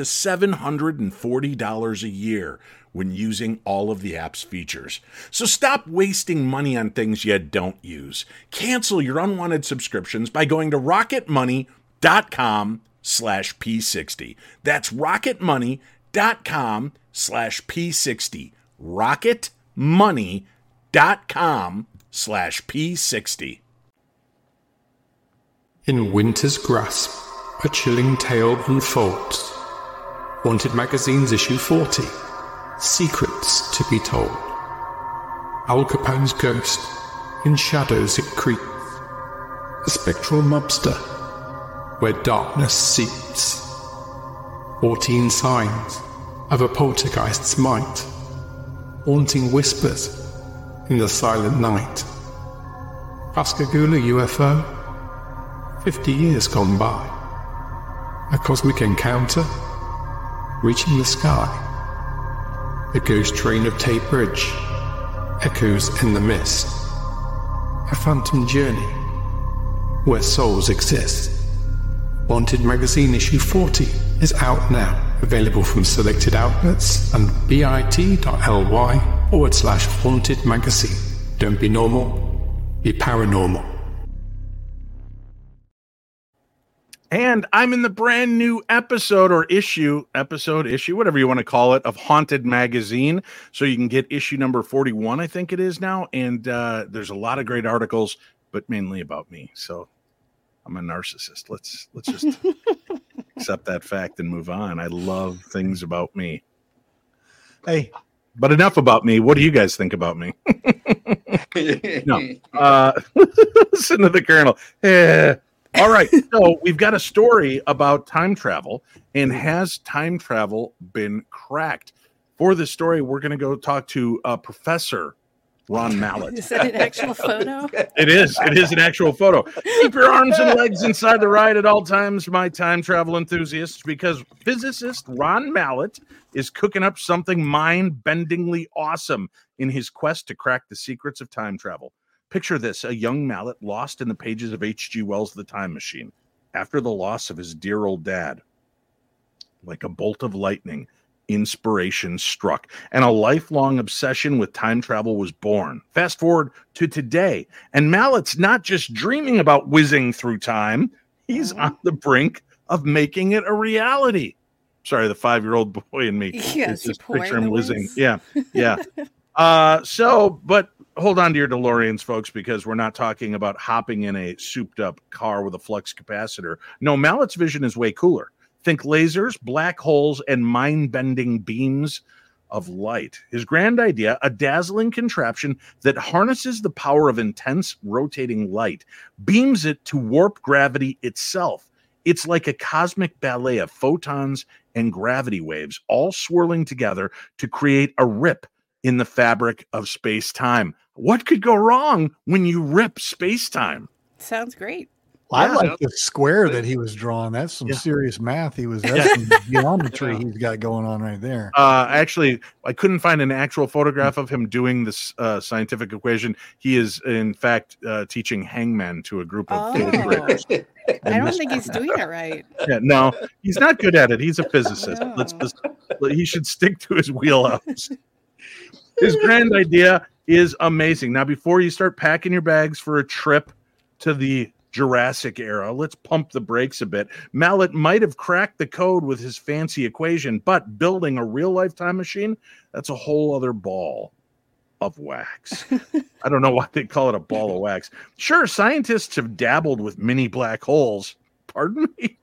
$740 a year when using all of the app's features. So stop wasting money on things you don't use. Cancel your unwanted subscriptions by going to rocketmoney.com/P60. That's rocketmoney.com/P60. rocketmoney.com/P60. P60. In winter's grasp, a chilling tale unfolds. Wanted Magazine's issue 40. Secrets to be told. Al Capone's ghost, in shadows it creeps. A spectral mobster, where darkness seeps. 14 signs of a poltergeist's might. Haunting whispers in the silent night. Pascagoula UFO, 50 years gone by. A cosmic encounter, reaching the sky. A ghost train of Tate Bridge, echoes in the mist. A phantom journey, where souls exist. Wanted Magazine issue 40 is out now. Available from selected outlets and bit.ly/Haunted Magazine. Don't be normal, be paranormal. And I'm in the brand new episode, whatever you want to call it, of Haunted Magazine. So you can get issue number 41, I think it is now. And there's a lot of great articles, but mainly about me. So I'm a narcissist. Let's just accept that fact and move on. I love things about me. Hey, but enough about me. What do you guys think about me? No. Listen to the Colonel. All right. So we've got a story about time travel, and has time travel been cracked? For this story, we're going to go talk to Professor Ron Mallett. Is that an actual photo? It is. It is an actual photo. Keep your arms and legs inside the ride at all times, my time travel enthusiasts, because physicist Ron Mallett is cooking up something mind-bendingly awesome in his quest to crack the secrets of time travel. Picture this, a young Mallett lost in the pages of H.G. Wells' The Time Machine after the loss of his dear old dad. Like a bolt of lightning, inspiration struck, and a lifelong obsession with time travel was born. Fast forward to today, and Mallett's not just dreaming about whizzing through time, he's on the brink of making it a reality. Sorry, the 5-year-old boy in me. Yes, just picture him whizzing. Yeah. But hold on to your DeLoreans, folks, because we're not talking about hopping in a souped-up car with a flux capacitor. No, Mallett's vision is way cooler. Think lasers, black holes, and mind-bending beams of light. His grand idea, a dazzling contraption that harnesses the power of intense rotating light, beams it to warp gravity itself. It's like a cosmic ballet of photons and gravity waves, all swirling together to create a rip in the fabric of space-time. What could go wrong when you rip space-time? Sounds great. Well, I like the square that he was drawing. That's some serious math. That's some geometry he's got going on right there. Actually, I couldn't find an actual photograph of him doing this scientific equation. He is, in fact, teaching hangman to a group of fifth graders. I don't think he's doing it right. Yeah, no, he's not good at it. He's a physicist. He should stick to his wheelhouse. His grand idea is amazing. Now, before you start packing your bags for a trip to the Jurassic era, let's pump the brakes a bit. Mallett might have cracked the code with his fancy equation, but building a real life time machine, that's a whole other ball of wax. I don't know why they call it a ball of wax. Sure, scientists have dabbled with mini black holes. Pardon me?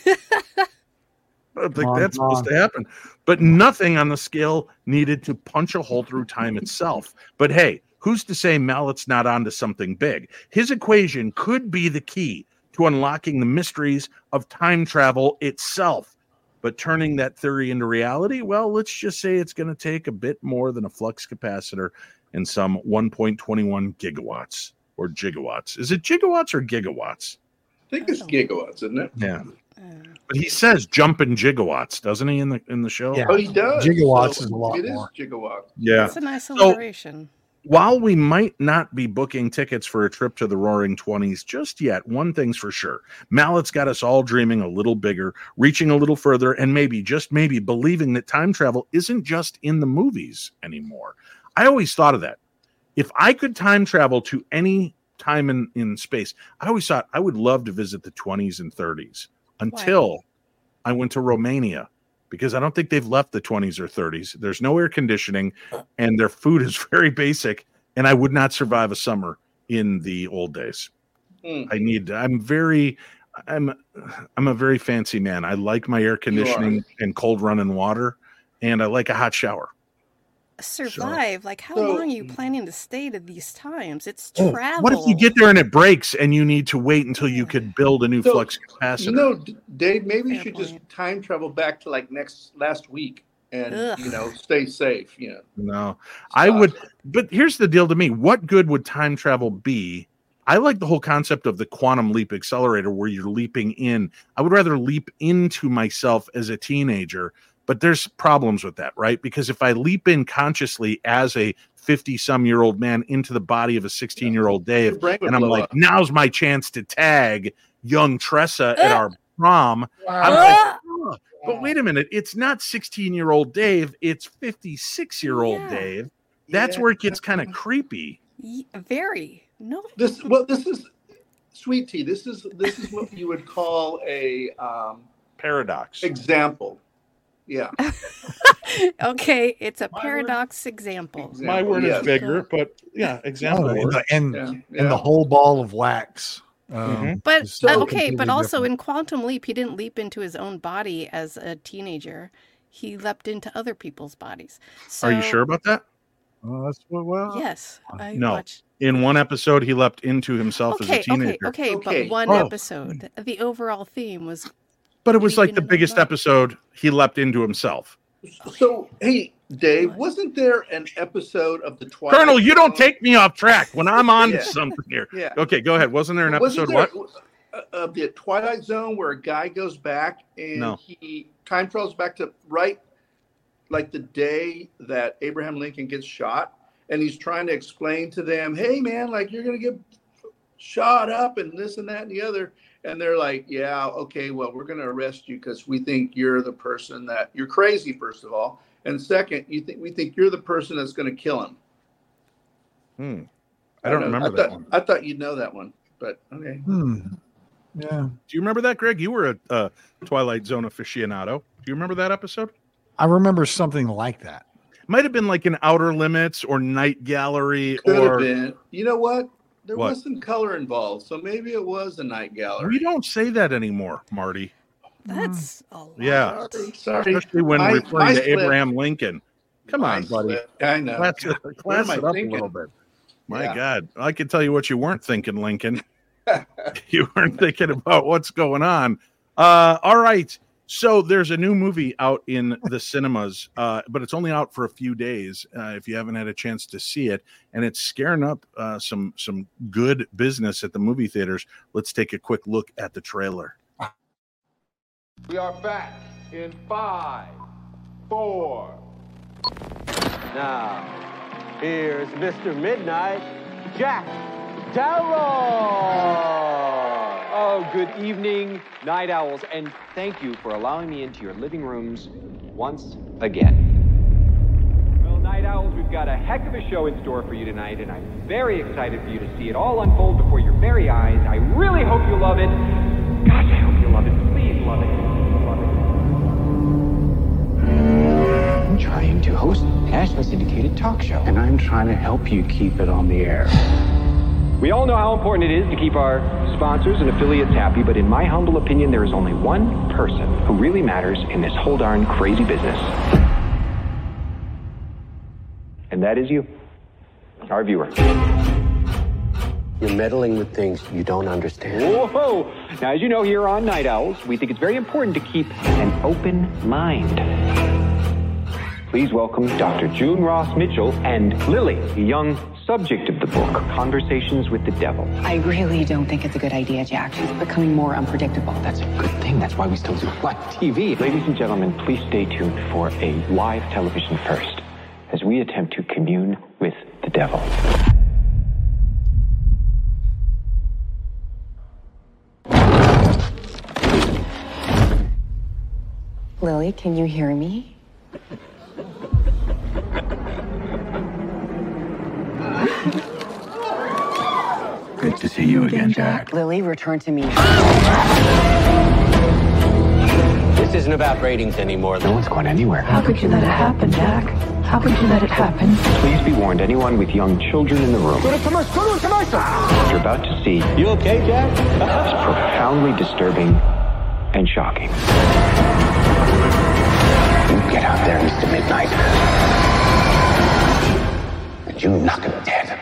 I don't think that's supposed to happen. But nothing on the scale needed to punch a hole through time itself. But hey, who's to say Mallett's not onto something big? His equation could be the key to unlocking the mysteries of time travel itself. But turning that theory into reality, well, let's just say it's going to take a bit more than a flux capacitor and some 1.21 gigawatts or gigawatts. Is it gigawatts or gigawatts? I think it's gigawatts, isn't it? Yeah. But he says jumping gigawatts, doesn't he, in the show? Yeah. Oh, he does. Gigawatts is a lot it more. It is gigawatts. Yeah. That's a nice alliteration. While we might not be booking tickets for a trip to the Roaring 20s just yet, one thing's for sure. Mallett's got us all dreaming a little bigger, reaching a little further, and maybe, just maybe, believing that time travel isn't just in the movies anymore. I always thought of that. If I could time travel to any time in space, I always thought I would love to visit the 20s and 30s until I went to Romania, because I don't think they've left the 20s or 30s. There's no air conditioning, and their food is very basic, and I would not survive a summer in the old days. Mm. I'm a very fancy man. I like my air conditioning and cold running water, and I like a hot shower. Survive? Like, how long are you planning to stay to these times? It's travel. What if you get there and it breaks and you need to wait until you could build a new flux capacitor? You know, Dave, maybe you should just time travel back to like last week and, you know, stay safe, you know. No, I would. But here's the deal to me. What good would time travel be? I like the whole concept of the quantum leap accelerator where you're leaping in. I would rather leap into myself as a teenager, but there's problems with that, right? Because if I leap in consciously as a 50-some-year-old man into the body of a 16-year-old Dave, and I'm like, now's my chance to tag young Tressa at our prom. I'm like, oh, but wait a minute, it's not 16-year-old Dave, it's 56-year-old Dave. That's where it gets kind of creepy. Very. No. This is Sweet Tea. This is what you would call a paradox example. Yeah. Okay, it's a paradox example. My word is bigger, but example. And the whole ball of wax. But but also in Quantum Leap, he didn't leap into his own body as a teenager. He leapt into other people's bodies. So, are you sure about that? That's well. Yes. In one episode, he leapt into himself as a teenager. Okay, but one episode. The overall theme was. But it was like the biggest episode. He leapt into himself. So, hey, Dave, wasn't there an episode of the Twilight Colonel, you Zone? don't take me off track when I'm on to something here. Yeah. Okay, go ahead. Wasn't there an episode of the Twilight Zone where a guy goes back and he time travels back to like the day that Abraham Lincoln gets shot, and he's trying to explain to them, hey, man, like you're going to get shot up and this and that and the other. And they're like, yeah, okay, well, we're going to arrest you because we think you're the person that you're crazy, first of all. And second, we think you're the person that's going to kill him. I don't remember that one. I thought you'd know that one, but okay. Yeah. Do you remember that, Greg? You were a Twilight Zone aficionado. Do you remember that episode? I remember something like that. Might have been like an Outer Limits or Night Gallery. Could have been. You know what? There was some color involved, so maybe it was a Night Gallery. We don't say that anymore, Marty. That's a lot. Yeah. Sorry. Especially when referring to Abraham Lincoln. Come on, buddy. I know. Class it up a little bit. My God. I can tell you what you weren't thinking, Lincoln. You weren't thinking about what's going on. All right. So there's a new movie out in the cinemas, but it's only out for a few days if you haven't had a chance to see it. And it's scaring up some good business at the movie theaters. Let's take a quick look at the trailer. We are back in 5, 4. Now, here's Mr. Midnight, Jack Darrow. Oh, good evening, Night Owls, and thank you for allowing me into your living rooms once again. Well, Night Owls, we've got a heck of a show in store for you tonight, and I'm very excited for you to see it all unfold before your very eyes. I really hope you love it. Gosh, I hope you love it. Please love it. I'm trying to host a nationally syndicated talk show, and I'm trying to help you keep it on the air. We all know how important it is to keep our sponsors and affiliates happy, but in my humble opinion, there is only one person who really matters in this whole darn crazy business. And that is you, our viewer. You're meddling with things you don't understand. Whoa! Now, as you know, here on Night Owls, we think it's very important to keep an open mind. Please welcome Dr. June Ross Mitchell and Lily, the young subject of the book, Conversations with the Devil. I really don't think it's a good idea, Jack. She's becoming more unpredictable. That's a good thing. That's why we still do live TV. Ladies and gentlemen, please stay tuned for a live television first as we attempt to commune with the devil. Lily, can you hear me? Good to see you again, Jack. Lily, return to me. This This isn't about ratings anymore. No one's going anywhere. How could you let it happen, Jack? How could you let it happen? Please be warned, anyone with young children in the room. What you're about to see You okay, Jack? is profoundly disturbing and shocking. You get out there, Mr. Midnight, and you knock him dead.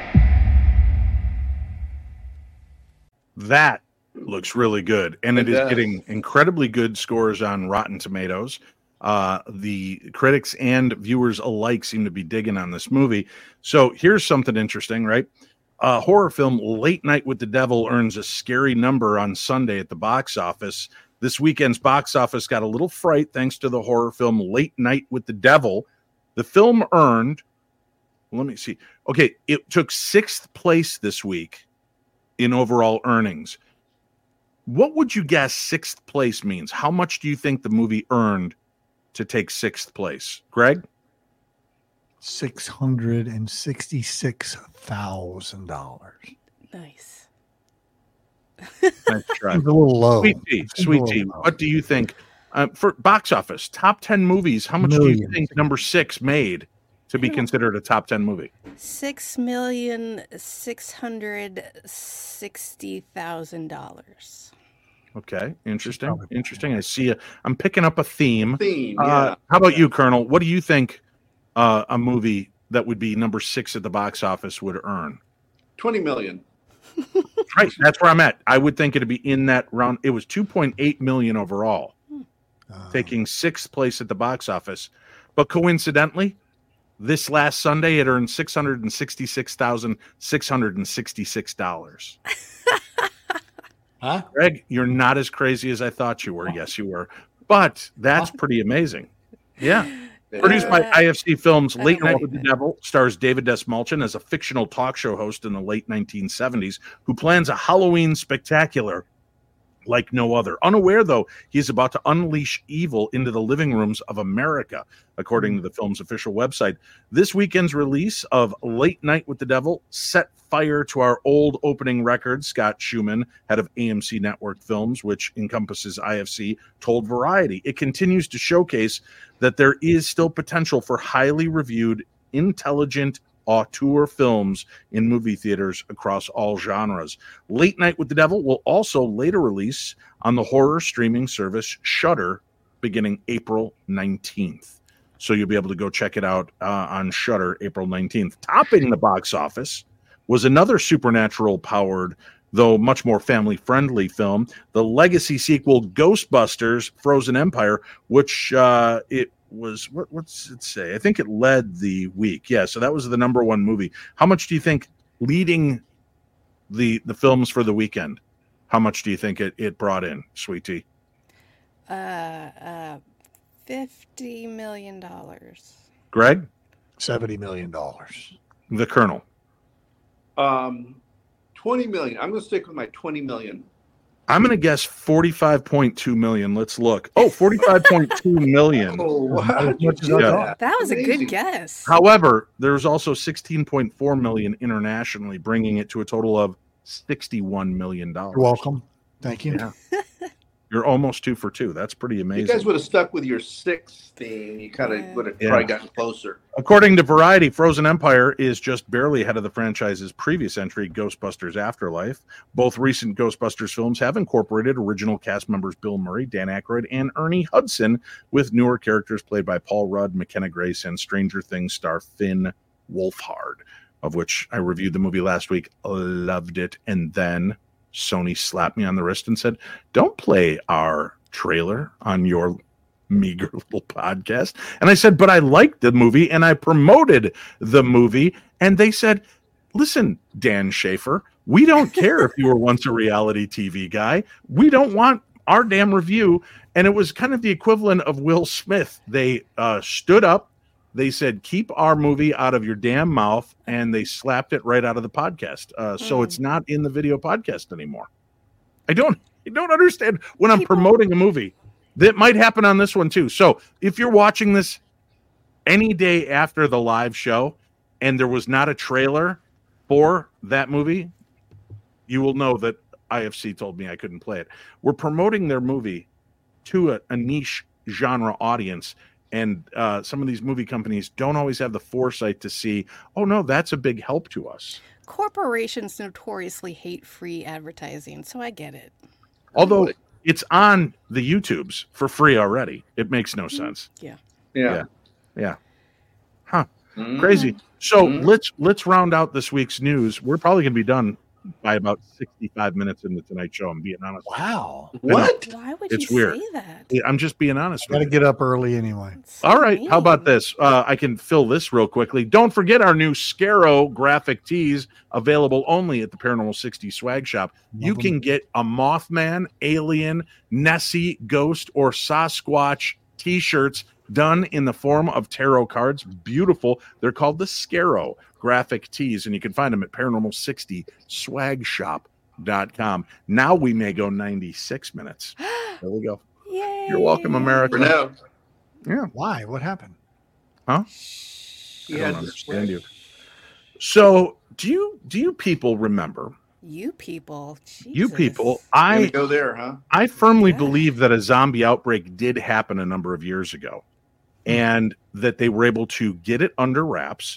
That looks really good, and it is getting incredibly good scores on Rotten Tomatoes. The critics and viewers alike seem to be digging on this movie. So here's something interesting, right? Horror film Late Night with the Devil earns a scary number on Sunday at the box office. This weekend's box office got a little fright thanks to the horror film Late Night with the Devil. The film earned, let me see. Okay, it took 6th place this week in overall earnings. What would you guess 6th place means? How much do you think the movie earned to take 6th place? Greg? $666,000. Nice. Nice try. A little low. Sweet tea. What do you think? For box office, top 10 movies, how much do you think number 6 made to be considered a top 10 movie? $6,660,000. Okay, interesting. Interesting. I see. I'm picking up a theme. Yeah. How about you, Colonel? What do you think a movie that would be number 6 at the box office would earn? $20 million. Right, that's where I'm at. I would think it'd be in that round. It was 2.8 million overall, taking 6th place at the box office. But coincidentally, this last Sunday, it earned $666,666. Huh? Greg, you're not as crazy as I thought you were. Yes, you were. But that's pretty amazing. Yeah. Produced by IFC Films, Late Night with the Devil stars David Dastmalchian as a fictional talk show host in the late 1970s who plans a Halloween spectacular like no other. Unaware, though, he's about to unleash evil into the living rooms of America, according to the film's official website. This weekend's release of Late Night with the Devil set fire to our old opening record. Scott Schumann, head of AMC Network Films, which encompasses IFC, told Variety. It continues to showcase that there is still potential for highly reviewed, intelligent auteur films in movie theaters across all genres. Late Night with the Devil will also later release on the horror streaming service Shudder beginning April 19th. So you'll be able to go check it out on Shudder April 19th. Topping the box office was another supernatural-powered, though much more family-friendly film, the legacy sequel Ghostbusters Frozen Empire, which it was, what's it say? I think it led the week. Yeah, so that was the number 1 movie. How much do you think leading the films for the weekend? How much do you think it brought in, Sweet Tea? $50 million. Greg? $70 million. The Colonel? 20 million. I'm going to stick with my 20 million. I'm going to guess 45.2 million. Let's look. Oh, 45.2 million. Oh, wow. Yeah. That was a good guess. However, there's also 16.4 million internationally, bringing it to a total of $61 million. You're welcome. Thank you. Yeah. You're almost 2 for 2. That's pretty amazing. You guys would have stuck with your 6th theme. You kind of would have probably gotten closer. According to Variety, Frozen Empire is just barely ahead of the franchise's previous entry, Ghostbusters Afterlife. Both recent Ghostbusters films have incorporated original cast members Bill Murray, Dan Aykroyd, and Ernie Hudson, with newer characters played by Paul Rudd, McKenna Grace, and Stranger Things star Finn Wolfhard, of which I reviewed the movie last week. Loved it. And then Sony slapped me on the wrist and said, "Don't play our trailer on your meager little podcast." And I said, "But I liked the movie and I promoted the movie." And they said, "Listen, Dan Schaefer, we don't care if you were once a reality TV guy. We don't want our damn review." And it was kind of the equivalent of Will Smith. They stood up. They said, "Keep our movie out of your damn mouth," and they slapped it right out of the podcast. So it's not in the video podcast anymore. I don't understand when I'm promoting a movie. That might happen on this one too. So if you're watching this any day after the live show and there was not a trailer for that movie, you will know that IFC told me I couldn't play it. We're promoting their movie to a niche genre audience. And some of these movie companies don't always have the foresight to see, oh, no, that's a big help to us. Corporations notoriously hate free advertising, so I get it. Although it's on the YouTubes for free already. It makes no sense. Yeah. Huh. Crazy. So let's round out this week's news. We're probably going to be done by about 65 minutes in the Tonight Show. I'm being honest. Wow. What? Why would It's you weird. say that? I'm just being honest. Got to get up early anyway. All right. How about this? I can fill this real quickly. Don't forget our new Scarrow graphic tees available only at the Paranormal 60 swag shop. You can get a Mothman, Alien, Nessie, Ghost, or Sasquatch t-shirts done in the form of tarot cards. Beautiful. They're called the Scarrow graphic tees, and you can find them at Paranormal 60 swagshop.com. Now we may go 96 minutes. There we go. Yay. You're welcome, America. For now. Yeah. Why? What happened? Huh? I don't understand you. So, do you people remember? You people. You Jesus. people. Here we go there, huh? I firmly believe that a zombie outbreak did happen a number of years ago, and that they were able to get it under wraps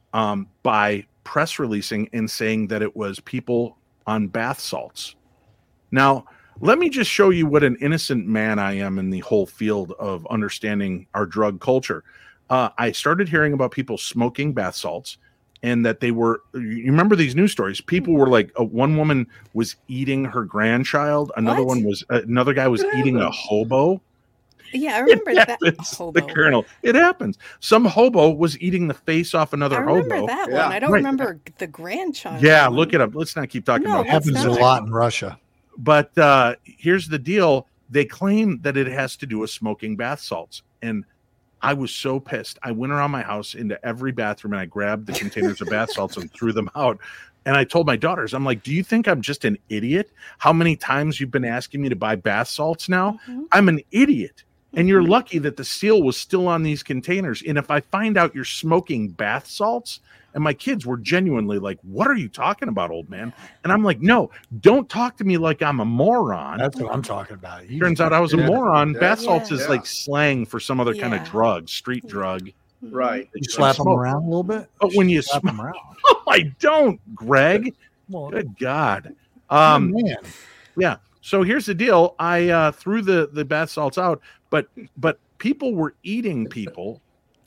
by press releasing and saying that it was people on bath salts. Now, let me just show you what an innocent man I am in the whole field of understanding our drug culture. I started hearing about people smoking bath salts, and that they were, you remember these news stories? People were like, one woman was eating her grandchild. Another guy was eating a hobo. Yeah, I remember that. The Colonel. It happens. Some hobo was eating the face off another hobo. I remember that one. I don't remember the grandchild. Yeah, look it up. Let's not keep talking about it. It happens a lot in Russia. But here's the deal. They claim that it has to do with smoking bath salts. And I was so pissed. I went around my house into every bathroom and I grabbed the containers of bath salts and threw them out. And I told my daughters, I'm like, do you think I'm just an idiot? How many times you've been asking me to buy bath salts now? I'm an idiot. And you're lucky that the seal was still on these containers. And if I find out you're smoking bath salts, and my kids were genuinely like, what are you talking about, old man? And I'm like, no, don't talk to me like I'm a moron. That's what I'm talking about. Turns out I was a moron. Bath salts is like slang for some other kind of drug, street drug. Right. You slap them around a little bit? But when you slap them around. Oh, I don't, Greg. Good God. Man. Yeah. So here's the deal. I threw the bath salts out, but people were eating people,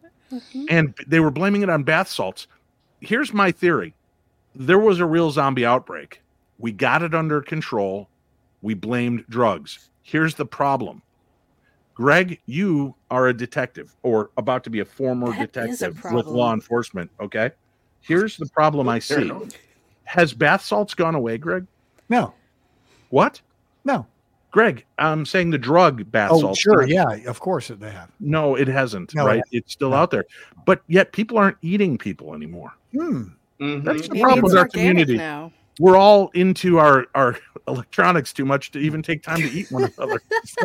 and they were blaming it on bath salts. Here's my theory. There was a real zombie outbreak. We got it under control. We blamed drugs. Here's the problem. Greg, you are a detective, or about to be a former detective with law enforcement, okay? Here's the problem I see. Has bath salts gone away, Greg? No. What? No. Greg, I'm saying the drug bath salts. Oh, sure. Yeah, of course they have. No, it hasn't, No, right? It's still out there. But yet people aren't eating people anymore. That's the problem with our community. Now. We're all into our electronics too much to even take time to eat one another.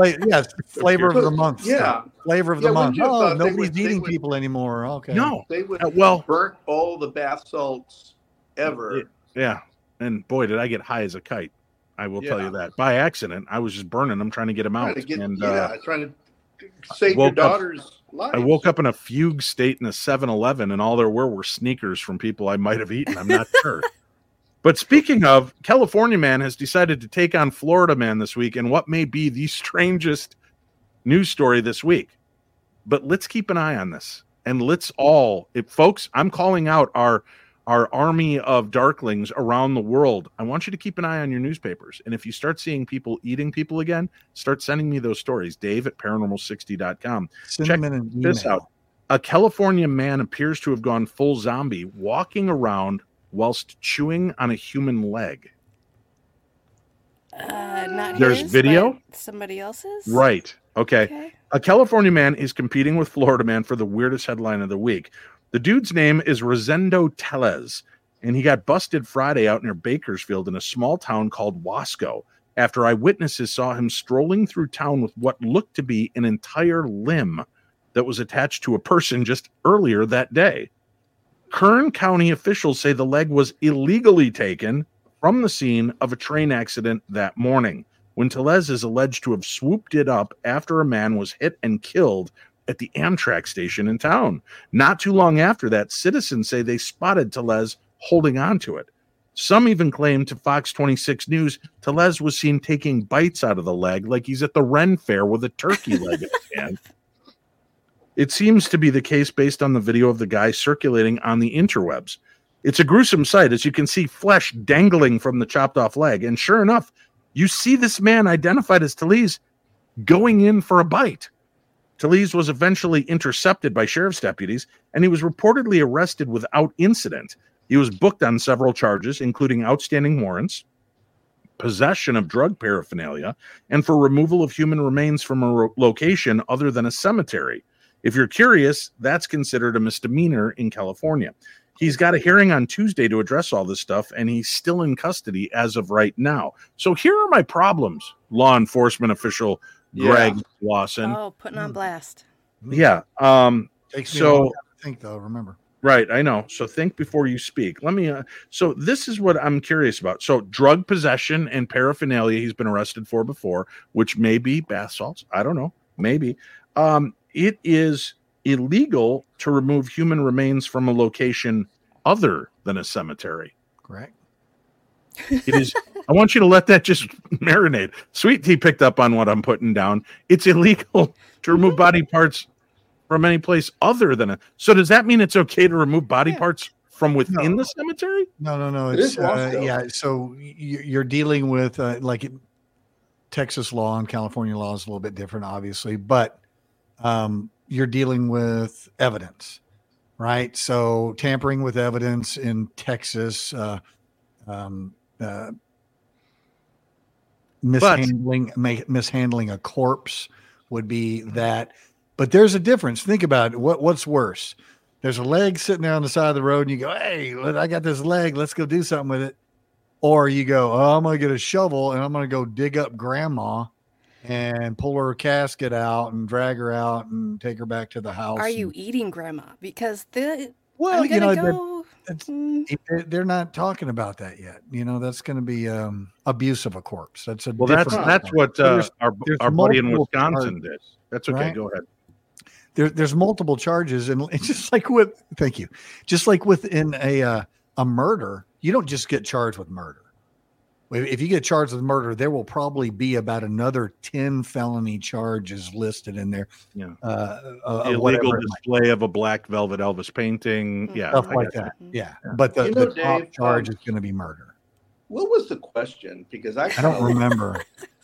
Flavor of the month. Yeah. Flavor of the month. wouldn't you Oh, have thought nobody's they eating would- people anymore. Okay. No. They would burnt all the bath salts ever. Yeah. And boy, did I get high as a kite. I will tell you that. By accident, I was just burning them, trying to get them out. Trying to save your daughter's life. I woke up in a fugue state in a 7-Eleven, and all there were sneakers from people I might have eaten. I'm not sure. But speaking of, California man has decided to take on Florida man this week in what may be the strangest news story this week. But let's keep an eye on this. And let's all, folks, I'm calling out our army of darklings around the world. I want you to keep an eye on your newspapers. And if you start seeing people eating people again, start sending me those stories. Dave at paranormal60.com. Check this out. A California man appears to have gone full zombie, walking around whilst chewing on a human leg. Not There's his, video? but somebody else's? Right. Okay. A California man is competing with Florida man for the weirdest headline of the week. The dude's name is Rosendo Tellez, and he got busted Friday out near Bakersfield in a small town called Wasco after eyewitnesses saw him strolling through town with what looked to be an entire limb that was attached to a person just earlier that day. Kern County officials say the leg was illegally taken from the scene of a train accident that morning. when Tellez is alleged to have swooped it up after a man was hit and killed at the Amtrak station in town. Not too long after that, citizens say they spotted Tellez holding on to it. Some even claim to Fox 26 News Tellez was seen taking bites out of the leg like he's at the Ren Fair with a turkey leg in his hand. It seems to be the case based on the video of the guy circulating on the interwebs. It's a gruesome sight, as you can see flesh dangling from the chopped off leg. And sure enough, you see this man identified as Tellez going in for a bite. Tellez was eventually intercepted by sheriff's deputies, and he was reportedly arrested without incident. He was booked on several charges, including outstanding warrants, possession of drug paraphernalia, and for removal of human remains from a location other than a cemetery. If you're curious, that's considered a misdemeanor in California. He's got a hearing on Tuesday to address all this stuff, and he's still in custody as of right now. So here are my problems, law enforcement official Greg Lawson. Oh, putting on blast. Yeah. Takes me a long time to think, though, remember. Right, I know. So think before you speak. Let me. So this is what I'm curious about. So drug possession and paraphernalia he's been arrested for before, which may be bath salts. I don't know. Maybe. It is illegal to remove human remains from a location other than a cemetery. Correct. It is. I want you to let that just marinate. Sweet Tea picked up on what I'm putting down. It's illegal to remove body parts from any place other than a. So does that mean it's okay to remove body parts from within the cemetery? No. It's yeah. So you're dealing with Texas law and California law is a little bit different, obviously, but you're dealing with evidence, right? So tampering with evidence in Texas, mishandling a corpse would be that. But there's a difference. Think about it. What's worse? There's a leg sitting there on the side of the road, and you go, "Hey, I got this leg. Let's go do something with it." Or you go, "Oh, I'm going to get a shovel and I'm going to go dig up grandma and pull her casket out and drag her out and take her back to the house." Are you eating grandma? Because they're not talking about that yet. That's going to be abuse of a corpse. That's a that's what our buddy in Wisconsin did. That's okay. Right? Go ahead. There's multiple charges, and it's just like within a murder, you don't just get charged with murder. If you get charged with murder, there will probably be about another 10 felony charges listed in there. Yeah, illegal display of a black velvet Elvis painting. Yeah, stuff like that. Yeah, but the top charge is going to be murder. What was the question? Because I don't remember.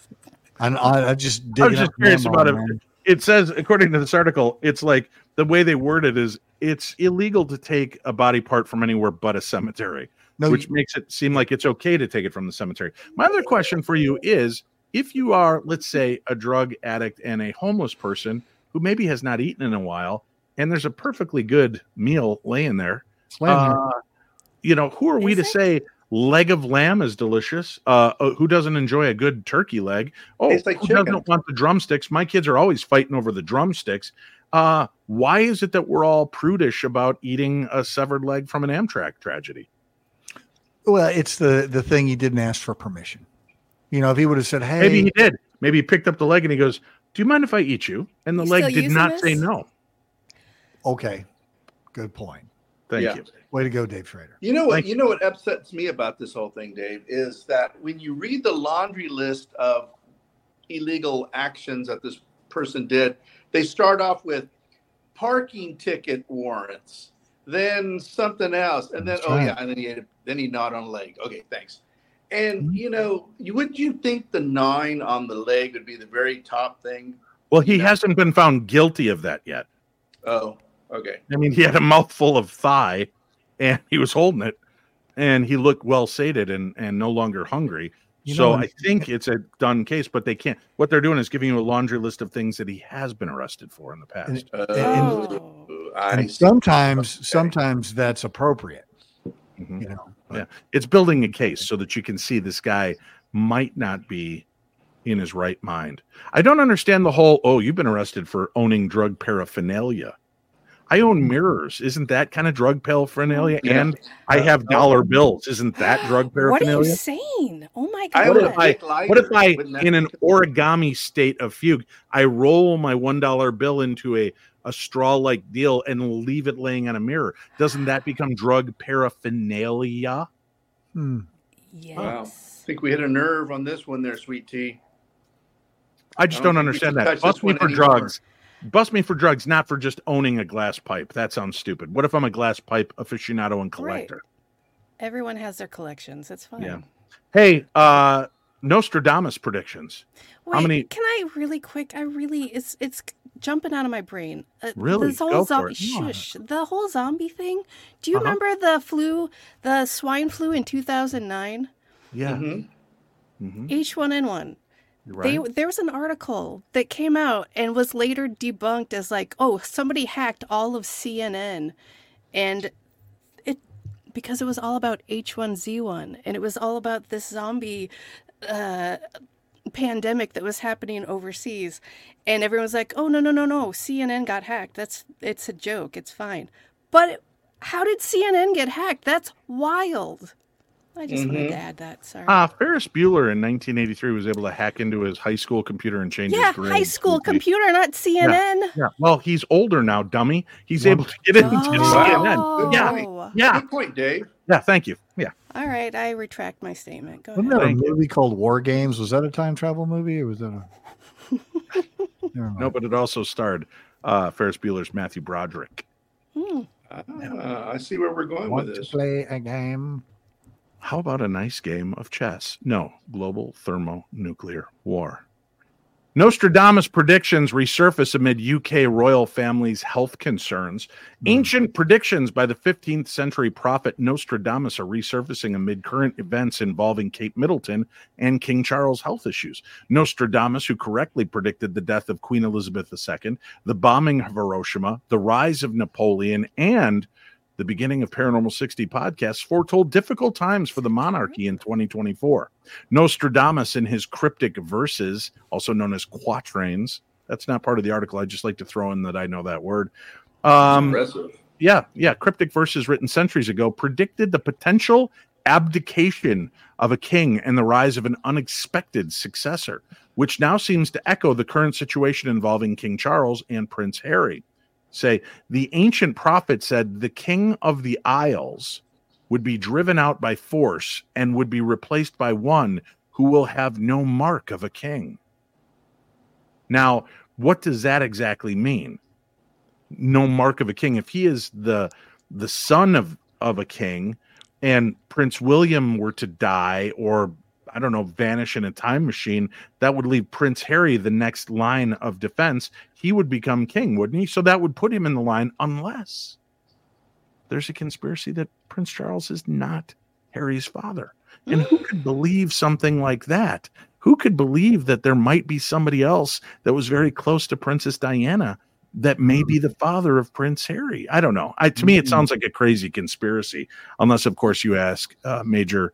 I just I was just curious about it. It says, according to this article, it's like the way they word it is it's illegal to take a body part from anywhere but a cemetery, which makes it seem like it's okay to take it from the cemetery. My other question for you is, if you are, let's say, a drug addict and a homeless person who maybe has not eaten in a while, and there's a perfectly good meal laying there, who are we to say leg of lamb is delicious? Who doesn't enjoy a good turkey leg? Oh, who doesn't want the drumsticks? My kids are always fighting over the drumsticks. Why is it that we're all prudish about eating a severed leg from an Amtrak tragedy? Well, it's the thing he didn't ask for permission. If he would have said, "Hey," maybe he did. Maybe he picked up the leg and he goes, "Do you mind if I eat you?" And the leg did not say no. Okay, good point. Thank you. Way to go, Dave Schrader. You know what upsets me about this whole thing, Dave, is that when you read the laundry list of illegal actions that this person did, they start off with parking ticket warrants, then something else, and then and then he gnawed on a leg. Okay, thanks. And would you think the gnawing on the leg would be the very top thing? Well, he hasn't been found guilty of that yet. Oh, okay. I mean, he had a mouthful of thigh, and he was holding it, and he looked well sated and no longer hungry. I think it's a done case, but they can't. What they're doing is giving you a laundry list of things that he has been arrested for in the past. And sometimes that's appropriate. Mm-hmm. Yeah, it's building a case so that you can see this guy might not be in his right mind. I don't understand the whole, you've been arrested for owning drug paraphernalia. I own mirrors. Isn't that kind of drug paraphernalia? Yeah. And I have dollar bills. Isn't that drug paraphernalia? What are you saying? Oh my God. What if I in an origami state of fugue, I roll my $1 bill into a straw-like deal and leave it laying on a mirror? Doesn't that become drug paraphernalia? Yes. Wow. I think we hit a nerve on this one there, Sweet Tea. I just don't understand that. Bust me for drugs. Bust me for drugs, not for just owning a glass pipe. That sounds stupid. What if I'm a glass pipe aficionado and collector? Right. Everyone has their collections. It's fine. Yeah. Hey, Nostradamus predictions. Wait, how many? Can I really quick? It's jumping out of my brain. Really? This whole the whole zombie thing. Do you remember the swine flu in 2009? Yeah. H1N1. Right. There was an article that came out and was later debunked as like, oh, somebody hacked all of CNN, and because it was all about H1Z1 and it was all about this zombie pandemic that was happening overseas, and everyone's like, oh no, CNN got hacked. It's a joke. It's fine. But how did CNN get hacked? That's wild. I just wanted to add that. Sorry. Ferris Bueller in 1983 was able to hack into his high school computer and change his grades. High school computer, not CNN. Yeah. Well, he's older now, dummy. He's able to get into CNN. Yeah. Good point, Dave. Yeah, thank you. Yeah. All right, I retract my statement. Go Wasn't ahead. that a movie called War Games? Was that a time travel movie, or was that a? No, but it also starred Ferris Bueller's Matthew Broderick. I see where we're going with this. Play a game. How about a nice game of chess? No, global thermonuclear war. Nostradamus predictions resurface amid UK royal family's health concerns. Ancient predictions by the 15th century prophet Nostradamus are resurfacing amid current events involving Kate Middleton and King Charles' health issues. Nostradamus, who correctly predicted the death of Queen Elizabeth II, the bombing of Hiroshima, the rise of Napoleon, and the beginning of Paranormal 60 podcasts, foretold difficult times for the monarchy in 2024. Nostradamus, in his cryptic verses, also known as quatrains, that's not part of the article. I just like to throw in that I know that word. Impressive. Yeah. Cryptic verses written centuries ago predicted the potential abdication of a king and the rise of an unexpected successor, which now seems to echo the current situation involving King Charles and Prince Harry. Say, the ancient prophet said the king of the Isles would be driven out by force and would be replaced by one who will have no mark of a king. Now, what does that exactly mean? No mark of a king. If he is the son of a king and Prince William were to die or, I don't know, vanish in a time machine, that would leave Prince Harry the next line of defense. He would become king, wouldn't he? So that would put him in the line unless there's a conspiracy that Prince Charles is not Harry's father. And who could believe something like that? Who could believe that there might be somebody else that was very close to Princess Diana that may be the father of Prince Harry? I don't know. To me, it sounds like a crazy conspiracy, unless, of course, you ask Major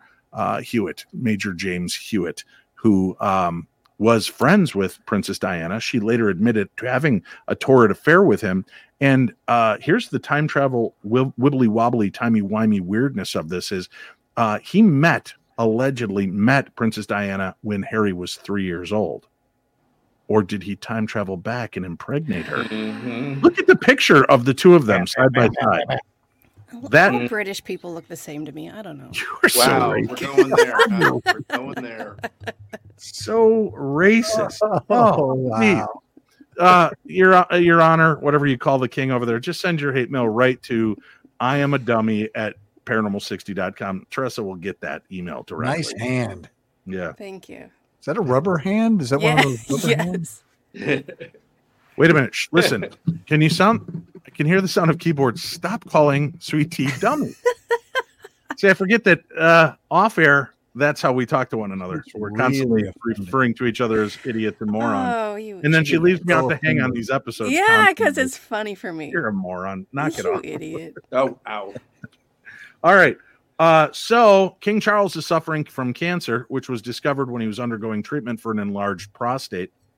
James Hewitt, who was friends with Princess Diana. She later admitted to having a torrid affair with him. And here's the time travel wibbly wobbly timey wimey weirdness of this is he allegedly met Princess Diana when Harry was 3 years old. Or did he time travel back and impregnate her? Look at the picture of the two of them side by side. All British people look the same to me. I don't know. We're going there. We're going there. So racist. Oh, wow. Your Honor, whatever you call the king over there, just send your hate mail right to IamADummy@paranormal60.com. Teresa will get that email directly. Nice hand. Yeah. Thank you. Is that a rubber hand? Is that one of those rubber hands? Wait a minute. Listen, can you I can hear the sound of keyboards. Stop calling Sweet Tea dummy. See, I forget that off air, that's how we talk to one another. So we're constantly referring to each other as idiots and morons. And then she leaves me out to hang on these episodes. Yeah, because it's funny for me. You're a moron. Knock it off. Idiot. Oh, ow. All right. So King Charles is suffering from cancer, which was discovered when he was undergoing treatment for an enlarged prostate.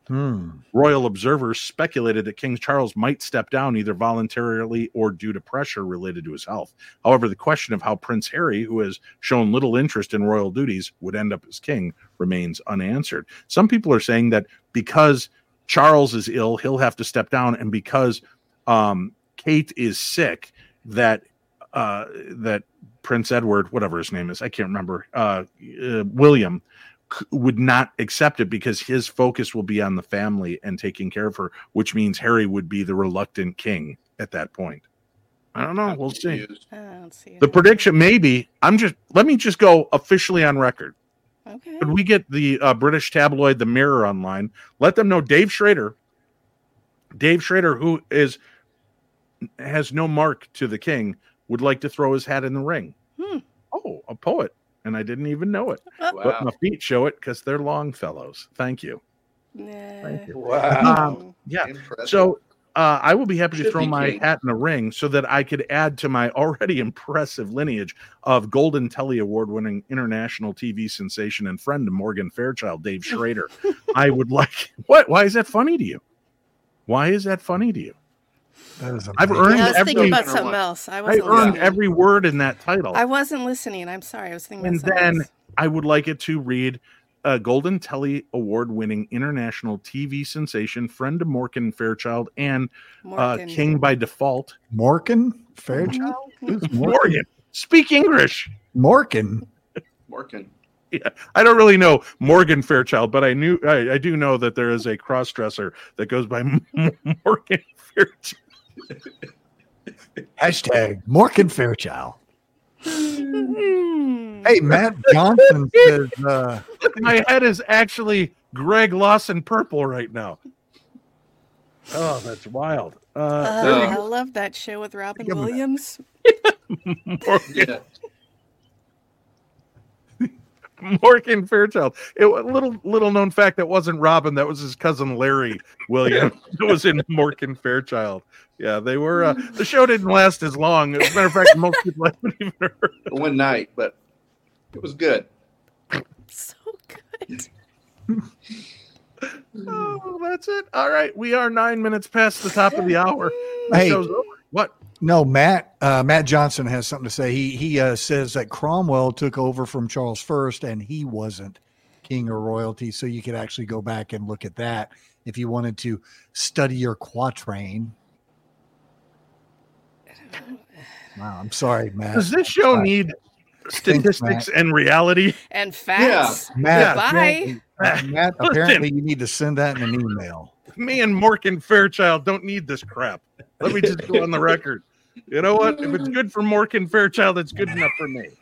Royal observers speculated that King Charles might step down either voluntarily or due to pressure related to his health. However, the question of how Prince Harry, who has shown little interest in royal duties, would end up as king remains unanswered. Some people are saying that because Charles is ill, he'll have to step down, and because Kate is sick, that Prince Edward, whatever his name is, I can't remember, William, would not accept it because his focus will be on the family and taking care of her, which means Harry would be the reluctant king at that point. I don't know. We'll see. I don't see The prediction, maybe. Let me just go officially on record. Okay. Could we get the British tabloid, The Mirror, online? Let them know Dave Schrader, who has no mark to the king, would like to throw his hat in the ring. Oh, a poet. And I didn't even know it. Wow. But my feet show it because they're Longfellows. Thank you. Thank you. Wow. Yeah. Impressive. So I will be happy to Should throw be my king. hat in the ring so that I could add to my already impressive lineage of Golden Telly Award-winning international TV sensation and friend of Morgan Fairchild, Dave Schrader. I would like... What? Why is that funny to you? Why is that funny to you? I've earned I was thinking every... about something else. I I wasn't earned listening. every word in that title. I wasn't listening. I'm sorry. I was thinking And about something then else. I would like it to read Golden Telly Award-winning international TV sensation, friend of Morgan Fairchild, and Morgan. king by default. Morgan Fairchild? Who's Morgan. Speak English. Morgan. Morgan. Yeah, I don't really know Morgan Fairchild, but I do know that there is a cross-dresser that goes by Morgan Fairchild. Hashtag Morgan Fairchild. Hey, Matt Johnson says my head is actually Greg Lawson purple right now. Oh, that's wild. I love that show with Robin Williams. Morgan. Morgan Fairchild. Little known fact, that wasn't Robin. That was his cousin Larry Williams. It was in Morgan Fairchild. Yeah, they were. The show didn't last as long. As a matter of fact, most people haven't even heard. One night, but it was good. So good. Oh, that's it. All right, we are 9 minutes past the top of the hour. The Hey. show's over. What? no, Matt Johnson has something to say. He says that Cromwell took over from Charles First, and he wasn't king or royalty. So you could actually go back and look at that if you wanted to study your quatrain. Wow, I'm sorry, Matt. Does this show need statistics and reality? And facts. Matt, Bye. Matt, apparently you need to send that in an email. Me and Morgan Fairchild don't need this crap. Let me just go on the record. You know what? If it's good for Morgan Fairchild, it's good enough for me.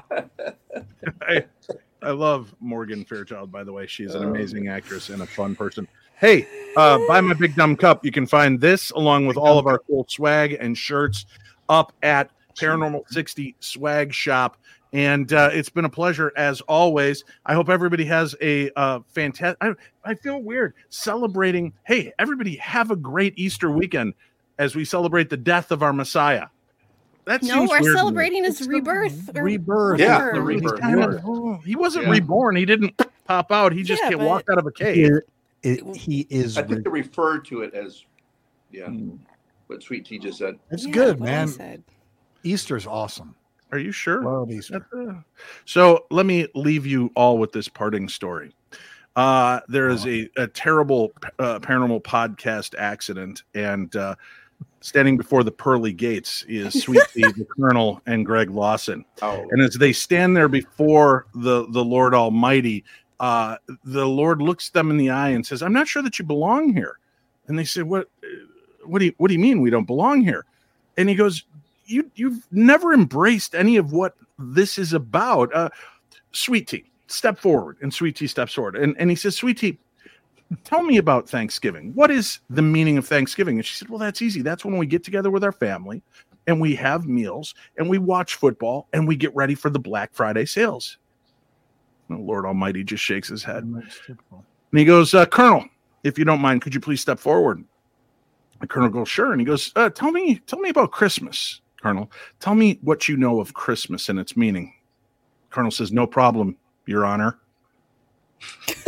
I love Morgan Fairchild, by the way. She's an amazing actress and a fun person. Hey, buy my Big Dumb Cup. You can find this along with all of our cool swag and shirts up at Paranormal 60 Swag Shop. And it's been a pleasure as always. I hope everybody has a fantastic. I feel weird celebrating. Hey, everybody, have a great Easter weekend as we celebrate the death of our Messiah. That No, seems we're weird to me. celebrating his rebirth. Rebirth. Yeah, the He's rebirth. kind of- he wasn't reborn. He didn't pop out. He just Yeah, can't but- walk out of a cave. He is. I think they refer to it as, what Sweet Tea just said. It's Yeah, good, what I man. said. Easter's awesome. Are you sure? Love Easter. So let me leave you all with this parting story. There is a terrible paranormal podcast accident, and standing before the pearly gates is Sweet Tea, the Colonel, and Greg Lawson. Oh, And as they stand there before the Lord Almighty, the Lord looks them in the eye and says, "I'm not sure that you belong here." And they say, "What do you mean we don't belong here?" And he goes, You've never embraced any of what this is about. Sweet Tea, step forward. And Sweet Tea steps forward. And he says, "Sweet Tea, tell me about Thanksgiving. What is the meaning of Thanksgiving?" And she said, "Well, that's easy. That's when we get together with our family and we have meals and we watch football and we get ready for the Black Friday sales." The Lord Almighty just shakes his head. And he goes, "Colonel, if you don't mind, could you please step forward?" The Colonel goes, "Sure." And he goes, tell me about Christmas, Colonel. Tell me what you know of Christmas and its meaning." Colonel says, "No problem, Your Honor."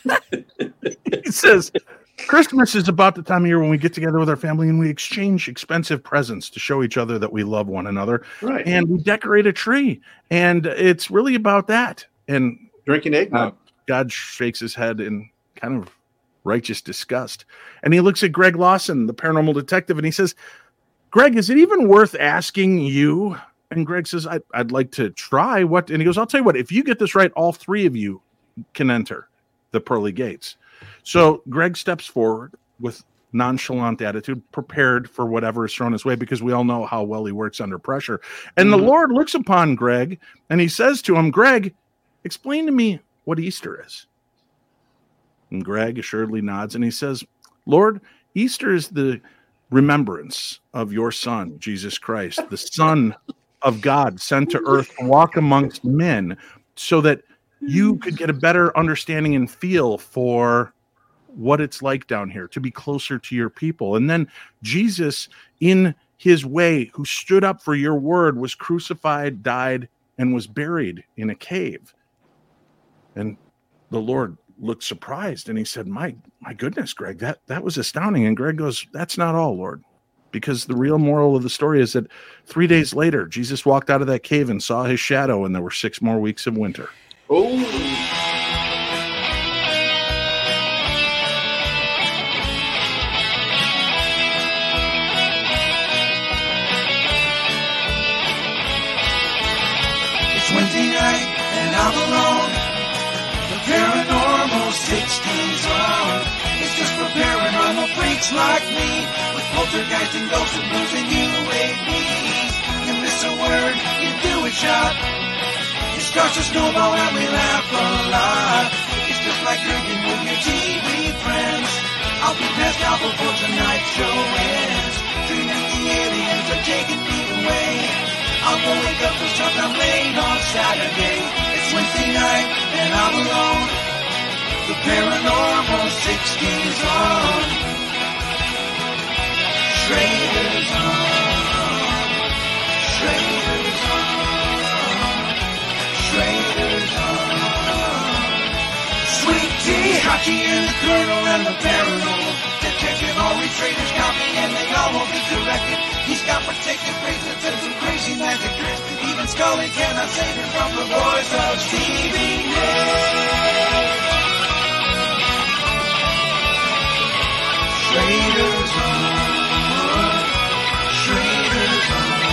He says, Christmas is about the time of year when we get together with our family and we exchange expensive presents to show each other that we love one another. Right. And we decorate a tree. And it's really about that. And drinking eggnog. God shakes his head in kind of righteous disgust. And he looks at Greg Lawson, the paranormal detective, and he says, Greg, is it even worth asking you? And Greg says, I'd like to try. What? And he goes, I'll tell you what, if you get this right, all three of you can enter the pearly gates. So Greg steps forward with nonchalant attitude, prepared for whatever is thrown his way, because we all know how well he works under pressure. And the Lord looks upon Greg and he says to him, Greg, explain to me what Easter is. And Greg assuredly nods and he says, Lord, Easter is the remembrance of your Son, Jesus Christ, the Son of God sent to earth to walk amongst men so that you could get a better understanding and feel for what it's like down here, to be closer to your people. And then Jesus, in his way, who stood up for your word, was crucified, died, and was buried in a cave. And the Lord looked surprised and he said, my goodness, Greg, that was astounding. And Greg goes, that's not all, Lord. Because the real moral of the story is that 3 days later, Jesus walked out of that cave and saw his shadow, and there were 6 more weeks of winter. Oh. It's Wednesday night and I'm alone. The paranormal 60's on. It's just for paranormal freaks like me, with poltergeist and ghosts and blues and UAPs. You miss a word, you do a shot. It starts to snowball and we laugh a lot. It's just like drinking with your TV friends. I'll be passed out before tonight's show ends, dreaming the aliens are taking me away. I'll go wake up for sometime late on Saturday. It's Wednesday night and I'm alone. The paranormal 60's on. Schrader's on. Schrader's on. Schrader's on. Sweet tea, Hachi and the Colonel and the paranormal detective. All we traders copy and they all won't be corrected. He's got protective bracelets and some crazy magic tricks. Even Scully cannot save him from the voice of Stevie Nicks. Schrader's on. Schrader's on.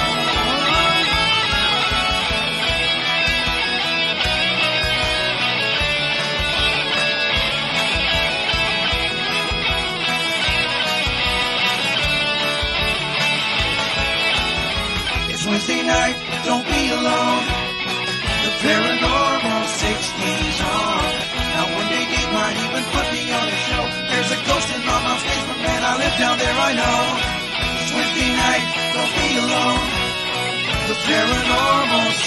It's Wednesday night, don't be alone. The paranormal 60's on. Now one day they might even put me on a show. There's a ghost in my mom's basement, man, I live down there, I know. It's Wednesday night, don't be alone. The paranormal